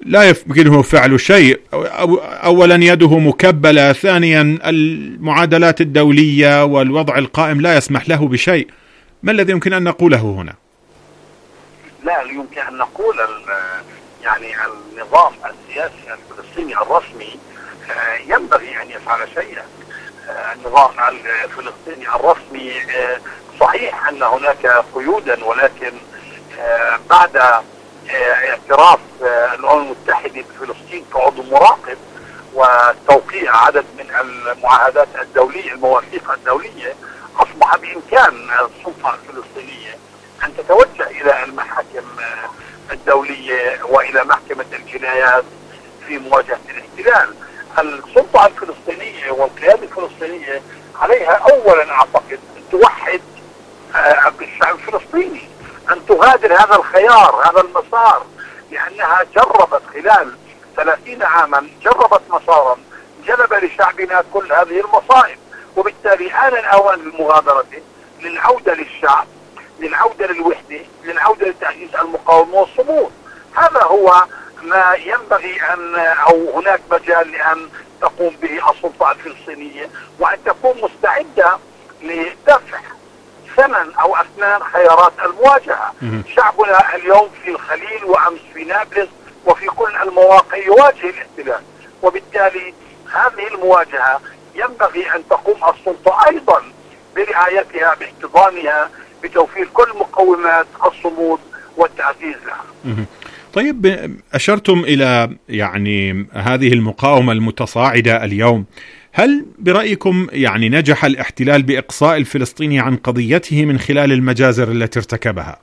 لا يمكنه فعل شيء. أولا يده مكبلة، ثانيا المعادلات الدولية والوضع القائم لا يسمح له بشيء. ما الذي يمكن أن نقوله هنا؟ لا يمكن أن نقول يعني النظام السياسي الفلسطيني الرسمي ينبغي أن يفعل شيئا. النظام الفلسطيني الرسمي صحيح أن هناك قيودا، ولكن بعد اعتراف الأمم المتحدة بفلسطين كعضو مراقب وتوقيع عدد من المعاهدات الدولية المواثيق الدولية، أصبح بإمكان السلطة الفلسطينية أن تتوجه إلى المحاكم الدولية وإلى محكمة الجنايات في مواجهة الاحتلال. السلطة الفلسطينية والقيادة الفلسطينية عليها أولا أعتقد أن توحد الشعب الفلسطيني، أن تغادر هذا الخيار هذا المسار، لأنها جربت خلال ثلاثين عاما جربت مسارا جلب لشعبنا كل هذه المصائب، وبالتالي آن الأوان للمغادرة، للعودة للشعب، للعودة للوحدة، للعودة لتعزيز المقاومة والصمود. هذا هو ما ينبغي أن أو هناك مجال لأن تقوم به السلطة الفلسطينية، وأن تكون مستعدة لدفع ثمن أو أثمان خيارات المواجهة. شعبنا اليوم في الخليل وأمس في نابلس وفي كل المواقع يواجه الاحتلال، وبالتالي هذه المواجهة ينبغي أن تقوم السلطة أيضا برعايتها، باحتضانها، بتوفير كل مقومات الصمود والتعزيز لها. طيب، أشرتم إلى يعني هذه المقاومة المتصاعدة اليوم، هل برأيكم يعني نجح الاحتلال بإقصاء الفلسطيني عن قضيته من خلال المجازر التي ارتكبها؟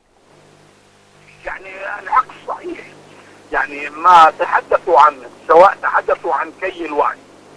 يعني العكس صحيح. يعني ما تحدثوا عنه، سواء تحدثوا عن كي الوعي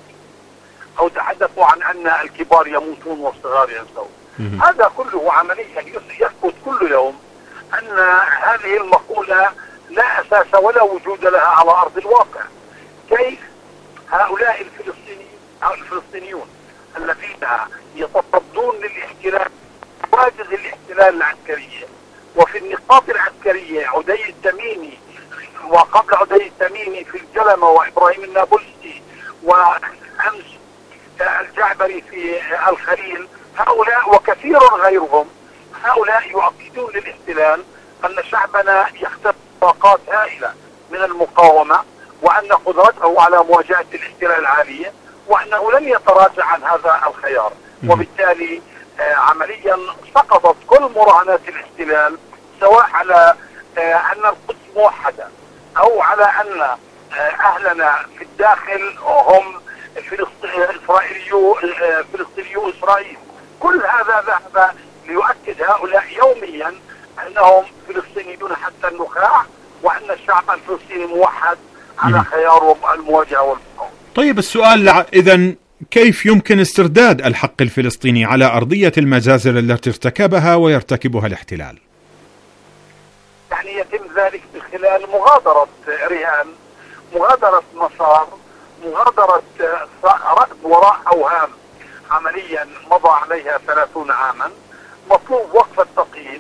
أو تحدثوا عن أن الكبار يموتون والصغار ينسون، هذا كله عمليا يثبت كل يوم أن هذه المقولة لا أساس ولا وجود لها على أرض الواقع. كيف هؤلاء الفلسطينيين الفلسطينيون الذين يتصدون للاحتلال، واجهة الاحتلال العسكرية، وفي النقاط العسكرية عدي التميمي وقبل عدي التميمي في الجلمة وإبراهيم النابلسي وأمس الجعبري في الخليل، هؤلاء وكثير غيرهم هؤلاء يؤكدون للاحتلال أن شعبنا يختبر طاقات هائلة من المقاومة، وأن قدرته على مواجهة الاحتلال عالية، وأنه لن يتراجع عن هذا الخيار. وبالتالي عمليا سقطت كل مراهنات الاحتلال، سواء على أن القدس موحدة أو على أن أهلنا في الداخل هم فلسطينيو فلسطينيو إسرائيل. كل هذا ذهب ليؤكد هؤلاء يوميا أنهم فلسطينيون حتى النخاع، وأن الشعب الفلسطيني موحد على خيار المواجهة والمقاومة. طيب، السؤال إذن كيف يمكن استرداد الحق الفلسطيني على أرضية المجازر التي ارتكبها ويرتكبها الاحتلال؟ يعني يتم ذلك من خلال مغادرة رهان، مغادرة مسار، مغادرة ركض وراء أوهام عمليا مضى عليها ثلاثون عاما. مطلوب وقف التقييم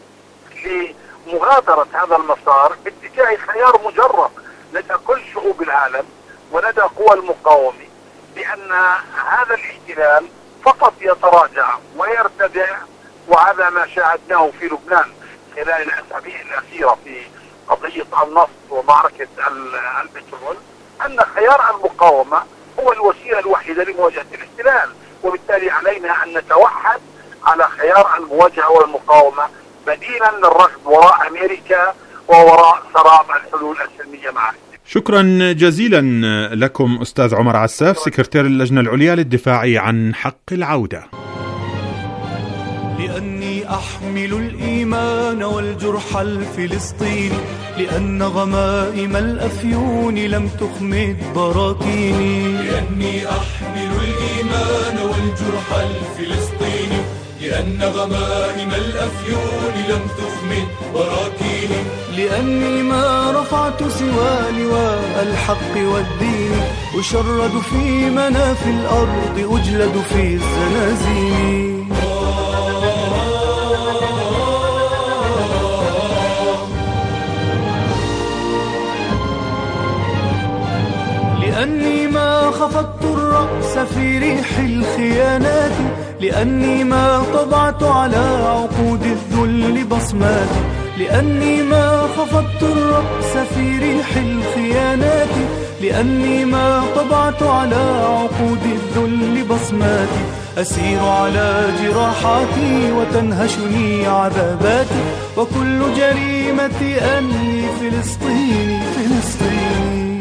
لمغادرة هذا المسار باتجاه خيار مجرب لدى كل شعوب العالم ولدى قوى المقاومة، بأن هذا الاحتلال فقط يتراجع ويرتدع، وهذا ما شاهدناه في لبنان خلال الأسابيع الأخيرة في قضية النفط ومعركة البترول، أن خيار المقاومة هو الوسيلة الوحيدة لمواجهة الاحتلال. وبالتالي علينا أن نتوحد على خيار المواجهة والمقاومة، بديلا للركض وراء أمريكا ووراء سراب الحلول السلمية معه. شكرا جزيلا لكم أستاذ عمر عساف، سكرتير اللجنة العليا للدفاع عن حق العودة. لأني أحمل الإيمان والجرح الفلسطيني، لأن غمائم الأفيون لم تخمد براكيني. لأني أحمل الإيمان والجرح الفلسطيني، لأن غمائم الأفيون لم تخمد براكيني. لأني ما رفعت سوى لواء الحق والدين، أشرد في منافي الأرض، أجلد في الزنازين. خفضت الرأس في ريح الخيانات، لأني ما طبعت على عقود الذل بصمات، لأني ما خفضت الرأس في ريح الخيانات، لأني ما طبعت على عقود الذل بصماتي. أسير على جراحاتي وتنهشني عذاباتي، وكل جريمتي أني فلسطيني فلسطيني.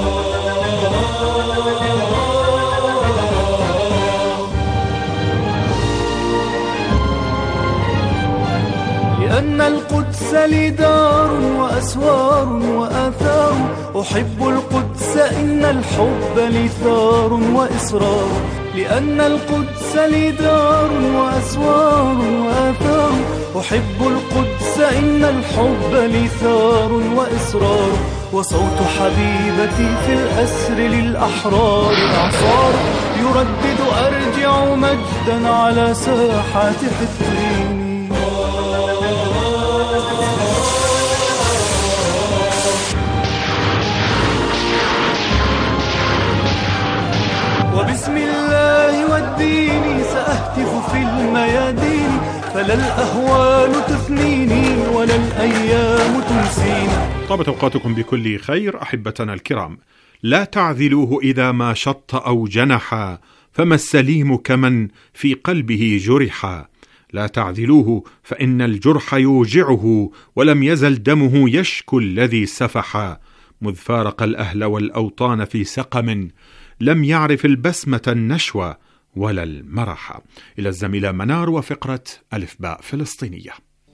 لأن القدس لي دار وأسوار وآثار، أحب القدس إن الحب لي ثار وإصرار. لأن القدس لي دار وأسوار وآثار، أحب القدس إن الحب لي ثار وإصرار. وصوت حبيبتي في الأسر للأحرار إعصار، يردد أرجع مجدا على ساحات حطين. وبسم الله والدين سأهتف في الميادين، فلا الأهوال تثنيني ولا الأيام تنسيني. طابت أوقاتكم بكل خير أحبتنا الكرام. لا تعذلوه إذا ما شط أو جنحا، فما السليم كمن في قلبه جرحا. لا تعذلوه فإن الجرح يوجعه، ولم يزل دمه يشكو الذي سفحا. مذ فارق الأهل والأوطان في سقم، لم يعرف البسمة النشوى ولا المرح. إلى الزميلة منار وفقرة ألف باء فلسطينية.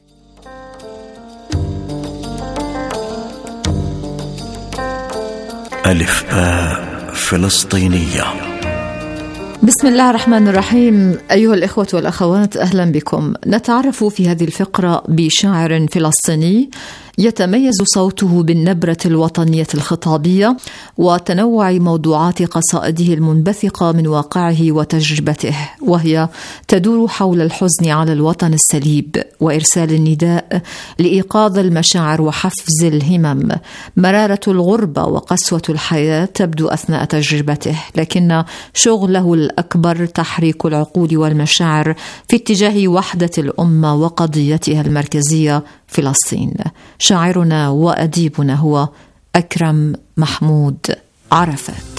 ألف باء فلسطينية. بسم الله الرحمن الرحيم. أيها الإخوة والأخوات، أهلا بكم. نتعرف في هذه الفقرة بشاعر فلسطيني يتميز صوته بالنبرة الوطنية الخطابية وتنوع موضوعات قصائده المنبثقة من واقعه وتجربته، وهي تدور حول الحزن على الوطن السليب وإرسال النداء لإيقاظ المشاعر وحفز الهمم. مرارة الغربة وقسوة الحياة تبدو أثناء تجربته، لكن شغله الأكبر تحريك العقول والمشاعر في اتجاه وحدة الأمة وقضيتها المركزية فلسطين. شاعرنا وأديبنا هو أكرم محمود عرفات.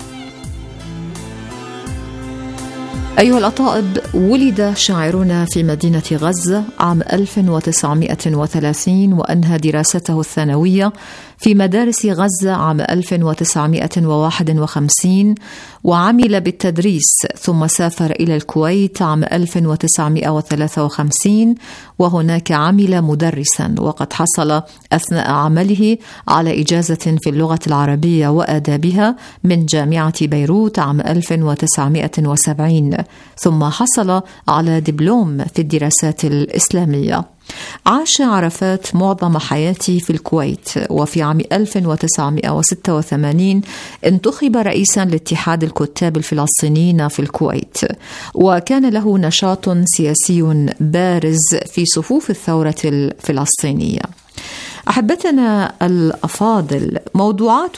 أيها الأطائب، ولد شاعرنا في مدينة غزة عام ألف وتسعمائة وثلاثين، وأنهى دراسته الثانوية في مدارس غزة عام ألف وتسعمائة وواحد وخمسين، وعمل بالتدريس، ثم سافر إلى الكويت عام ألف وتسعمائة وثلاثة وخمسين، وهناك عمل مدرسا، وقد حصل أثناء عمله على إجازة في اللغة العربية وآدابها من جامعة بيروت عام ألف وتسعمائة وسبعين، ثم حصل على دبلوم في الدراسات الإسلامية. عاش عرفات معظم حياته في الكويت، وفي عام ألف وتسعمائة وستة وثمانين انتخب رئيسا لاتحاد الكتاب الفلسطينيين في الكويت، وكان له نشاط سياسي بارز في صفوف الثورة الفلسطينية. أحبتنا الأفاضل، موضوعات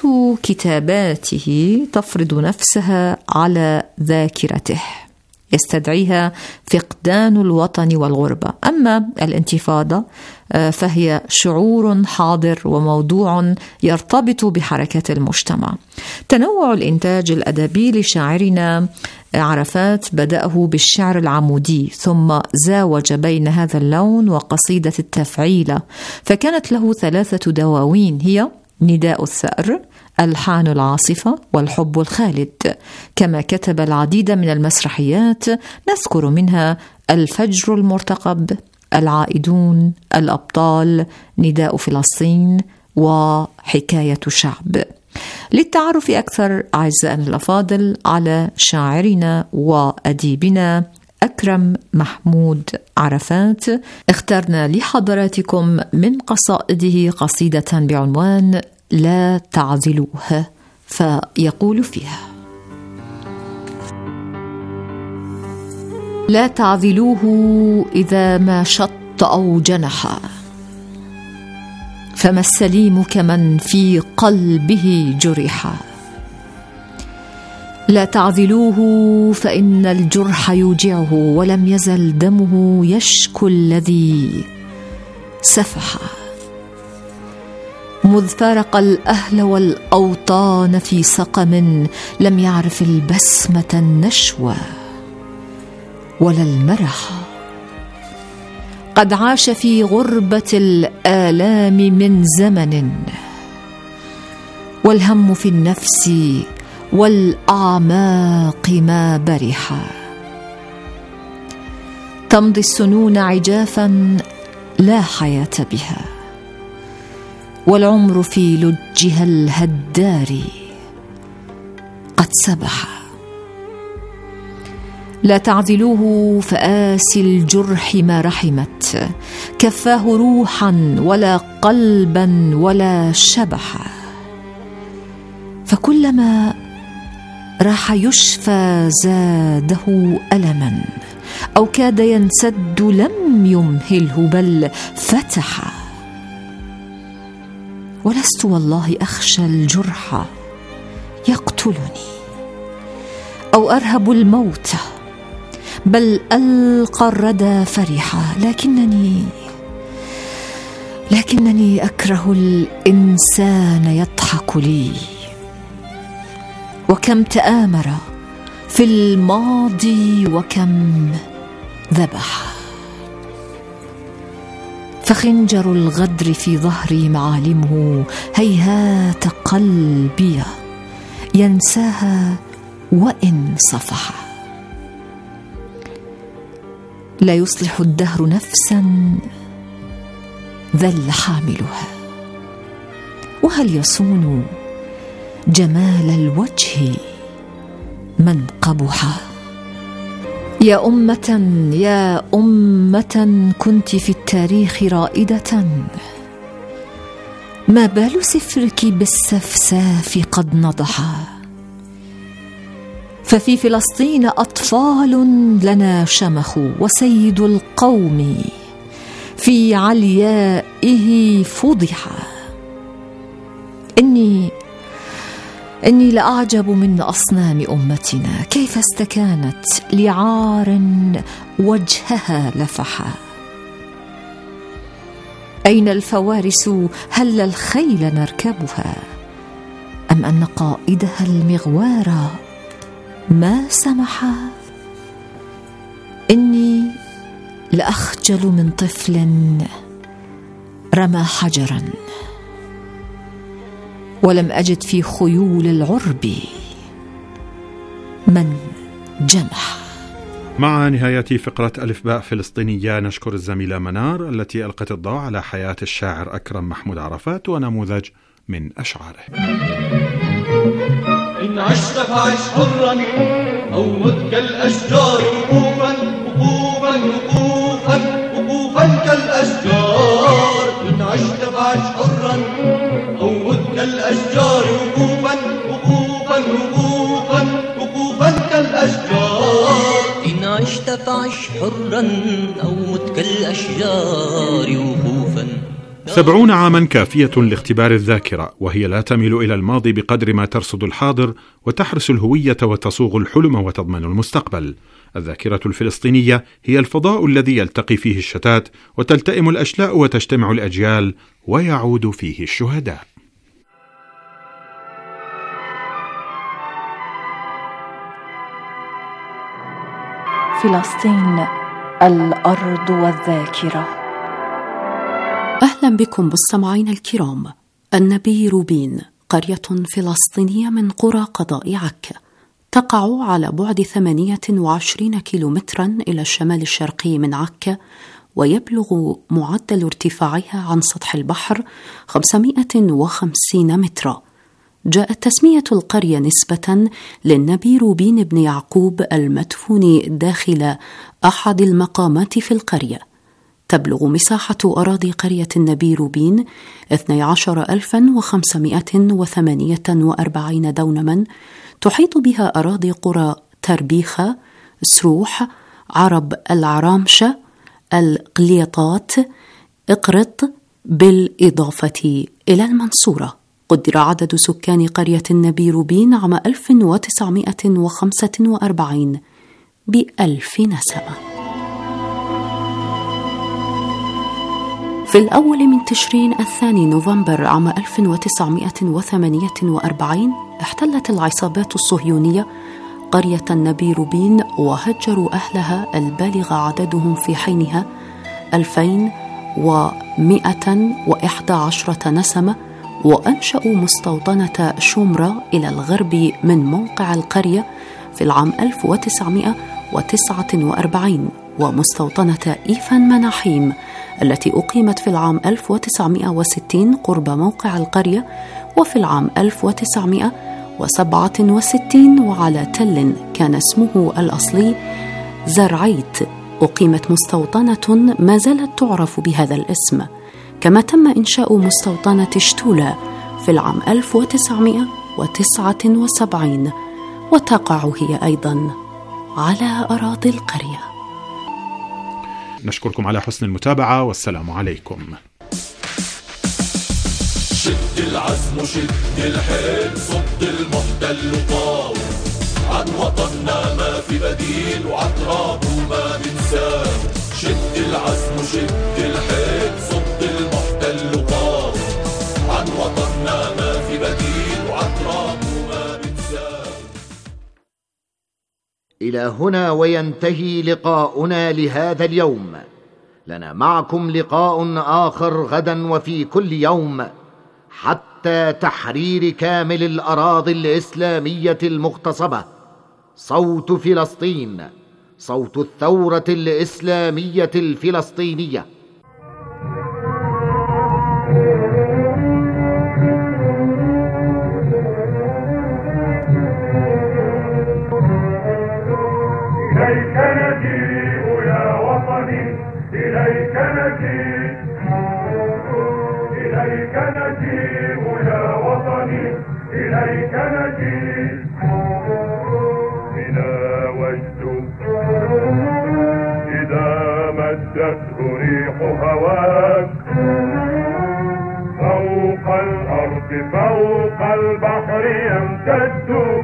كتاباته تفرض نفسها على ذاكرته، يستدعيها فقدان الوطن والغربة. أما الانتفاضة فهي شعور حاضر وموضوع يرتبط بحركة المجتمع. تنوع الإنتاج الأدبي لشاعرنا عرفات بدأه بالشعر العمودي، ثم زاوج بين هذا اللون وقصيدة التفعيلة، فكانت له ثلاثة دواوين هي نداء الثأر، ألحان العاصفة، والحب الخالد. كما كتب العديد من المسرحيات، نذكر منها الفجر المرتقب، العائدون، الأبطال، نداء فلسطين، وحكاية شعب. للتعرف أكثر أعزائنا الأفاضل على شاعرنا وأديبنا أكرم محمود عرفات، اخترنا لحضراتكم من قصائده قصيدة بعنوان لا تعذلوه، فيقول فيها: لا تعذلوه إذا ما شط أو جنح، فما السليم كمن في قلبه جرح. لا تعذلوه فإن الجرح يوجعه، ولم يزل دمه يشكو الذي سفح. مذ فارق الأهل والأوطان في سقم، لم يعرف البسمة النشوى ولا المرح. قد عاش في غربة الآلام من زمن، والهم في النفس والأعماق ما برح. تمضي السنون عجافا لا حياة بها، والعمر في لجها الهدار قد سبح. لا تعذلوه فآسي الجرح ما رحمت، كفاه روحا ولا قلبا ولا شبح. فكلما راح يشفى زاده ألما، أو كاد ينسد لم يمهله بل فتح. ولست والله أخشى الجرح يقتلني أو أرهب الموت، بل ألقى الردى فرحا. لكنني لكنني أكره الإنسان يضحك لي، وكم تآمر في الماضي وكم ذبح. فخنجر الغدر في ظهري معالمه، هيهات قلبي ينساها وإن صفح. لا يصلح الدهر نفسا ذل حاملها، وهل يصون جمال الوجه من قبح. يا أمة يا أمة كنت في التاريخ رائدة، ما بال سفرك بالسفساف قد نضح. ففي فلسطين أطفال لنا شمخوا، وسيد القوم في عليائه فضح. إني إني لأعجب من أصنام أمتنا، كيف استكانت لعار وجهها لفحا. أين الفوارس؟ هل الخيل نركبها؟ أم أن قائدها المغوار ما سمح؟ إني لأخجل من طفل رمى حجرا، ولم أجد في خيول العرب من جمح. مع نهاية فقرة ألف باء فلسطينية نشكر الزميلة منار التي ألقت الضوء على حياة الشاعر أكرم محمود عرفات ونموذج من أشعاره. إن عشت فعش حرا أو مت كالأشجار، وقوفا وقوفا وقوفا وقوفا كالأشجار. إن عشت فعش حرا أو مت كالأشجار، وقوفا وقوفا وقوفا وقوفا كالأشجار. إن عشت فعش حرا أو مت كالأشجار وقوفا. سبعون عاما كافية لاختبار الذاكرة، وهي لا تميل إلى الماضي بقدر ما ترصد الحاضر وتحرس الهوية وتصوغ الحلم وتضمن المستقبل. الذاكرة الفلسطينية هي الفضاء الذي يلتقي فيه الشتات وتلتئم الأشلاء وتجتمع الأجيال ويعود فيه الشهداء. فلسطين الأرض والذاكرة. أهلا بكم مستمعينا الكرام. النبي روبين قرية فلسطينية من قرى قضاء عكا، تقع على بعد ثمانية وعشرين كيلومترا إلى الشمال الشرقي من عكا، ويبلغ معدل ارتفاعها عن سطح البحر خمسمائة وخمسين مترا. جاءت تسمية القرية نسبة للنبي روبين بن يعقوب المدفون داخل أحد المقامات في القرية. تبلغ مساحة أراضي قرية النبي روبين اثني عشر ألفا وخمسمائة وثمانية وأربعين دونما، تحيط بها أراضي قرى تربيخة، سروح، عرب العرامشة، القليطات، إقرط، بالإضافة إلى المنصورة. قدر عدد سكان قرية النبي روبين عام ألف وتسعمائة وخمسة وأربعين بألف نسمة. في الأول من تشرين الثاني نوفمبر عام ألف وتسعمائة وثمانية وأربعين احتلت العصابات الصهيونية قرية النبي روبين وهجروا أهلها البالغ عددهم في حينها ألفين ومائة وإحدى عشرة نسمة، وأنشأوا مستوطنة شومرا إلى الغرب من موقع القرية في العام ألف وتسعمائة وتسعة وأربعين، ومستوطنة إيفان مناحيم التي أقيمت في العام ألف وتسعمائة وستين قرب موقع القرية، وفي العام ألف وتسعمائة وسبعة وستين وعلى تل كان اسمه الأصلي زرعيت أقيمت مستوطنة ما زالت تعرف بهذا الاسم، كما تم إنشاء مستوطنة شتولا في العام ألف وتسعمائة وتسعة وسبعين، وتقع هي أيضا على أراضي القرية. نشكركم على حسن المتابعة والسلام عليكم. شد العزم وشد الحيل صد المحتل قاوم، عن وطننا ما في بديل وعن ترابه ما بنساه. شد العزم وشد الحيل صد المحتل قاوم، عن وطننا ما في بديل وعن ترابه ما بنساه. إلى هنا وينتهي لقاؤنا لهذا اليوم. لنا معكم لقاء آخر غدا وفي كل يوم حتى تحرير كامل الأراضي الإسلامية المغتصبة. صوت فلسطين، صوت الثورة الإسلامية الفلسطينية. إليك نجيء يا وطني، إليك نجيء، إليك نجيء يا وطني، إليك نجيء. بنا وجد إذا مدته ريح هواك، فوق الأرض فوق البحر يمتد.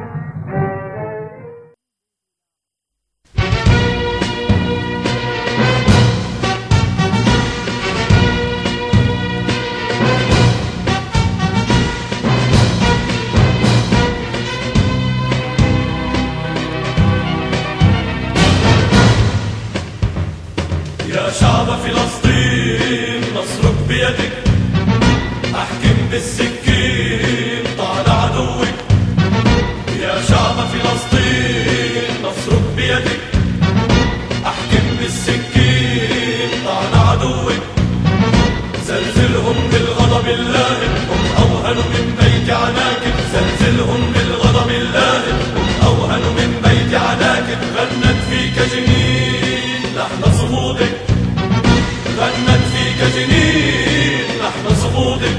يا شعب فلسطين نصرك بيدك، احكم بالسكين طال عدوك. يا شعب فلسطين نصرك بيدك، احكم بالسكين طال عدوك. زلزلهم بالغضب اللائم، هم اوهن من بيت عناكب. زلزلهم بالغضب اللائم، هم اوهن من بيت عناكب. غنت فيك جنين لحن صمودك، غنت فيك جنين لحن صمودك.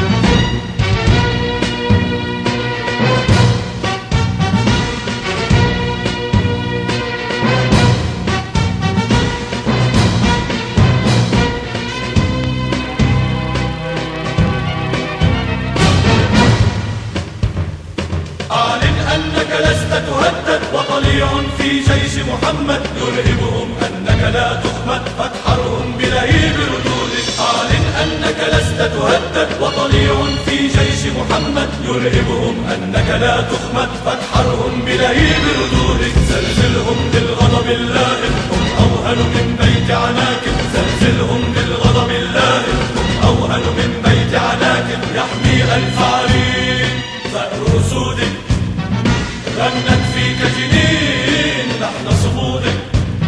أعلن أنك لست تهدد، وطليع في جيش محمد يرهبهم أنك لا تخمد. فتحرهم بلهيب ردودك. أعلن أنك لست تهدد، وطليع في جيش محمد يرهبهم أنك لا تخمد. فتحرهم بلهيب ردودك. زلزلهم بالغضب اللائم، هم أوهن من بيت عناكب. زلزلهم بالغضب اللائم، هم أوهن من بيت عناكب. يحمي ألف عرين ثأر أسودك، غنت فيك جنين لحن صمودك.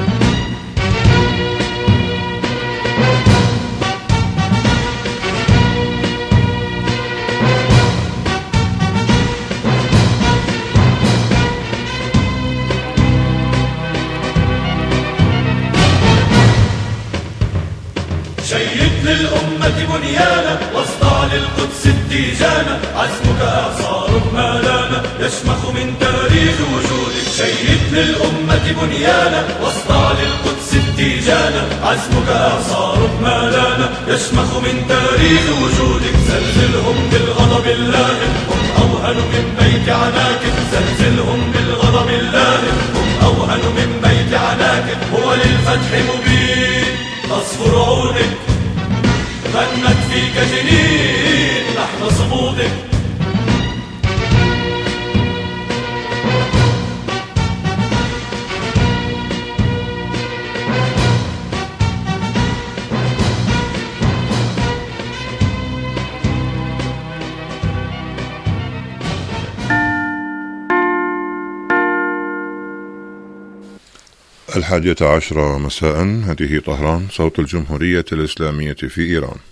شيد للأمة بنيانا، واصدع للقدس التيجانا. عزمك إعصار ما لانا، يشمخ من تاريخ وجودك. شيد للأمة بنيانا، واصدع للقدس التيجانا. نسيانا، عزمك إعصار ما لانا يشمخ من تاريخ وجودك. زلزلهم بالغضب اللاهب هم أوهن من بيت عناكب، زلزلهم بالغضب اللاهب هم أوهن من بيت عناكب. هو للفتح مبين تصفر عودك، غنت فيك جنين لحن صمودك. الحادية عشرة مساء. هذه طهران، صوت الجمهورية الإسلامية في إيران.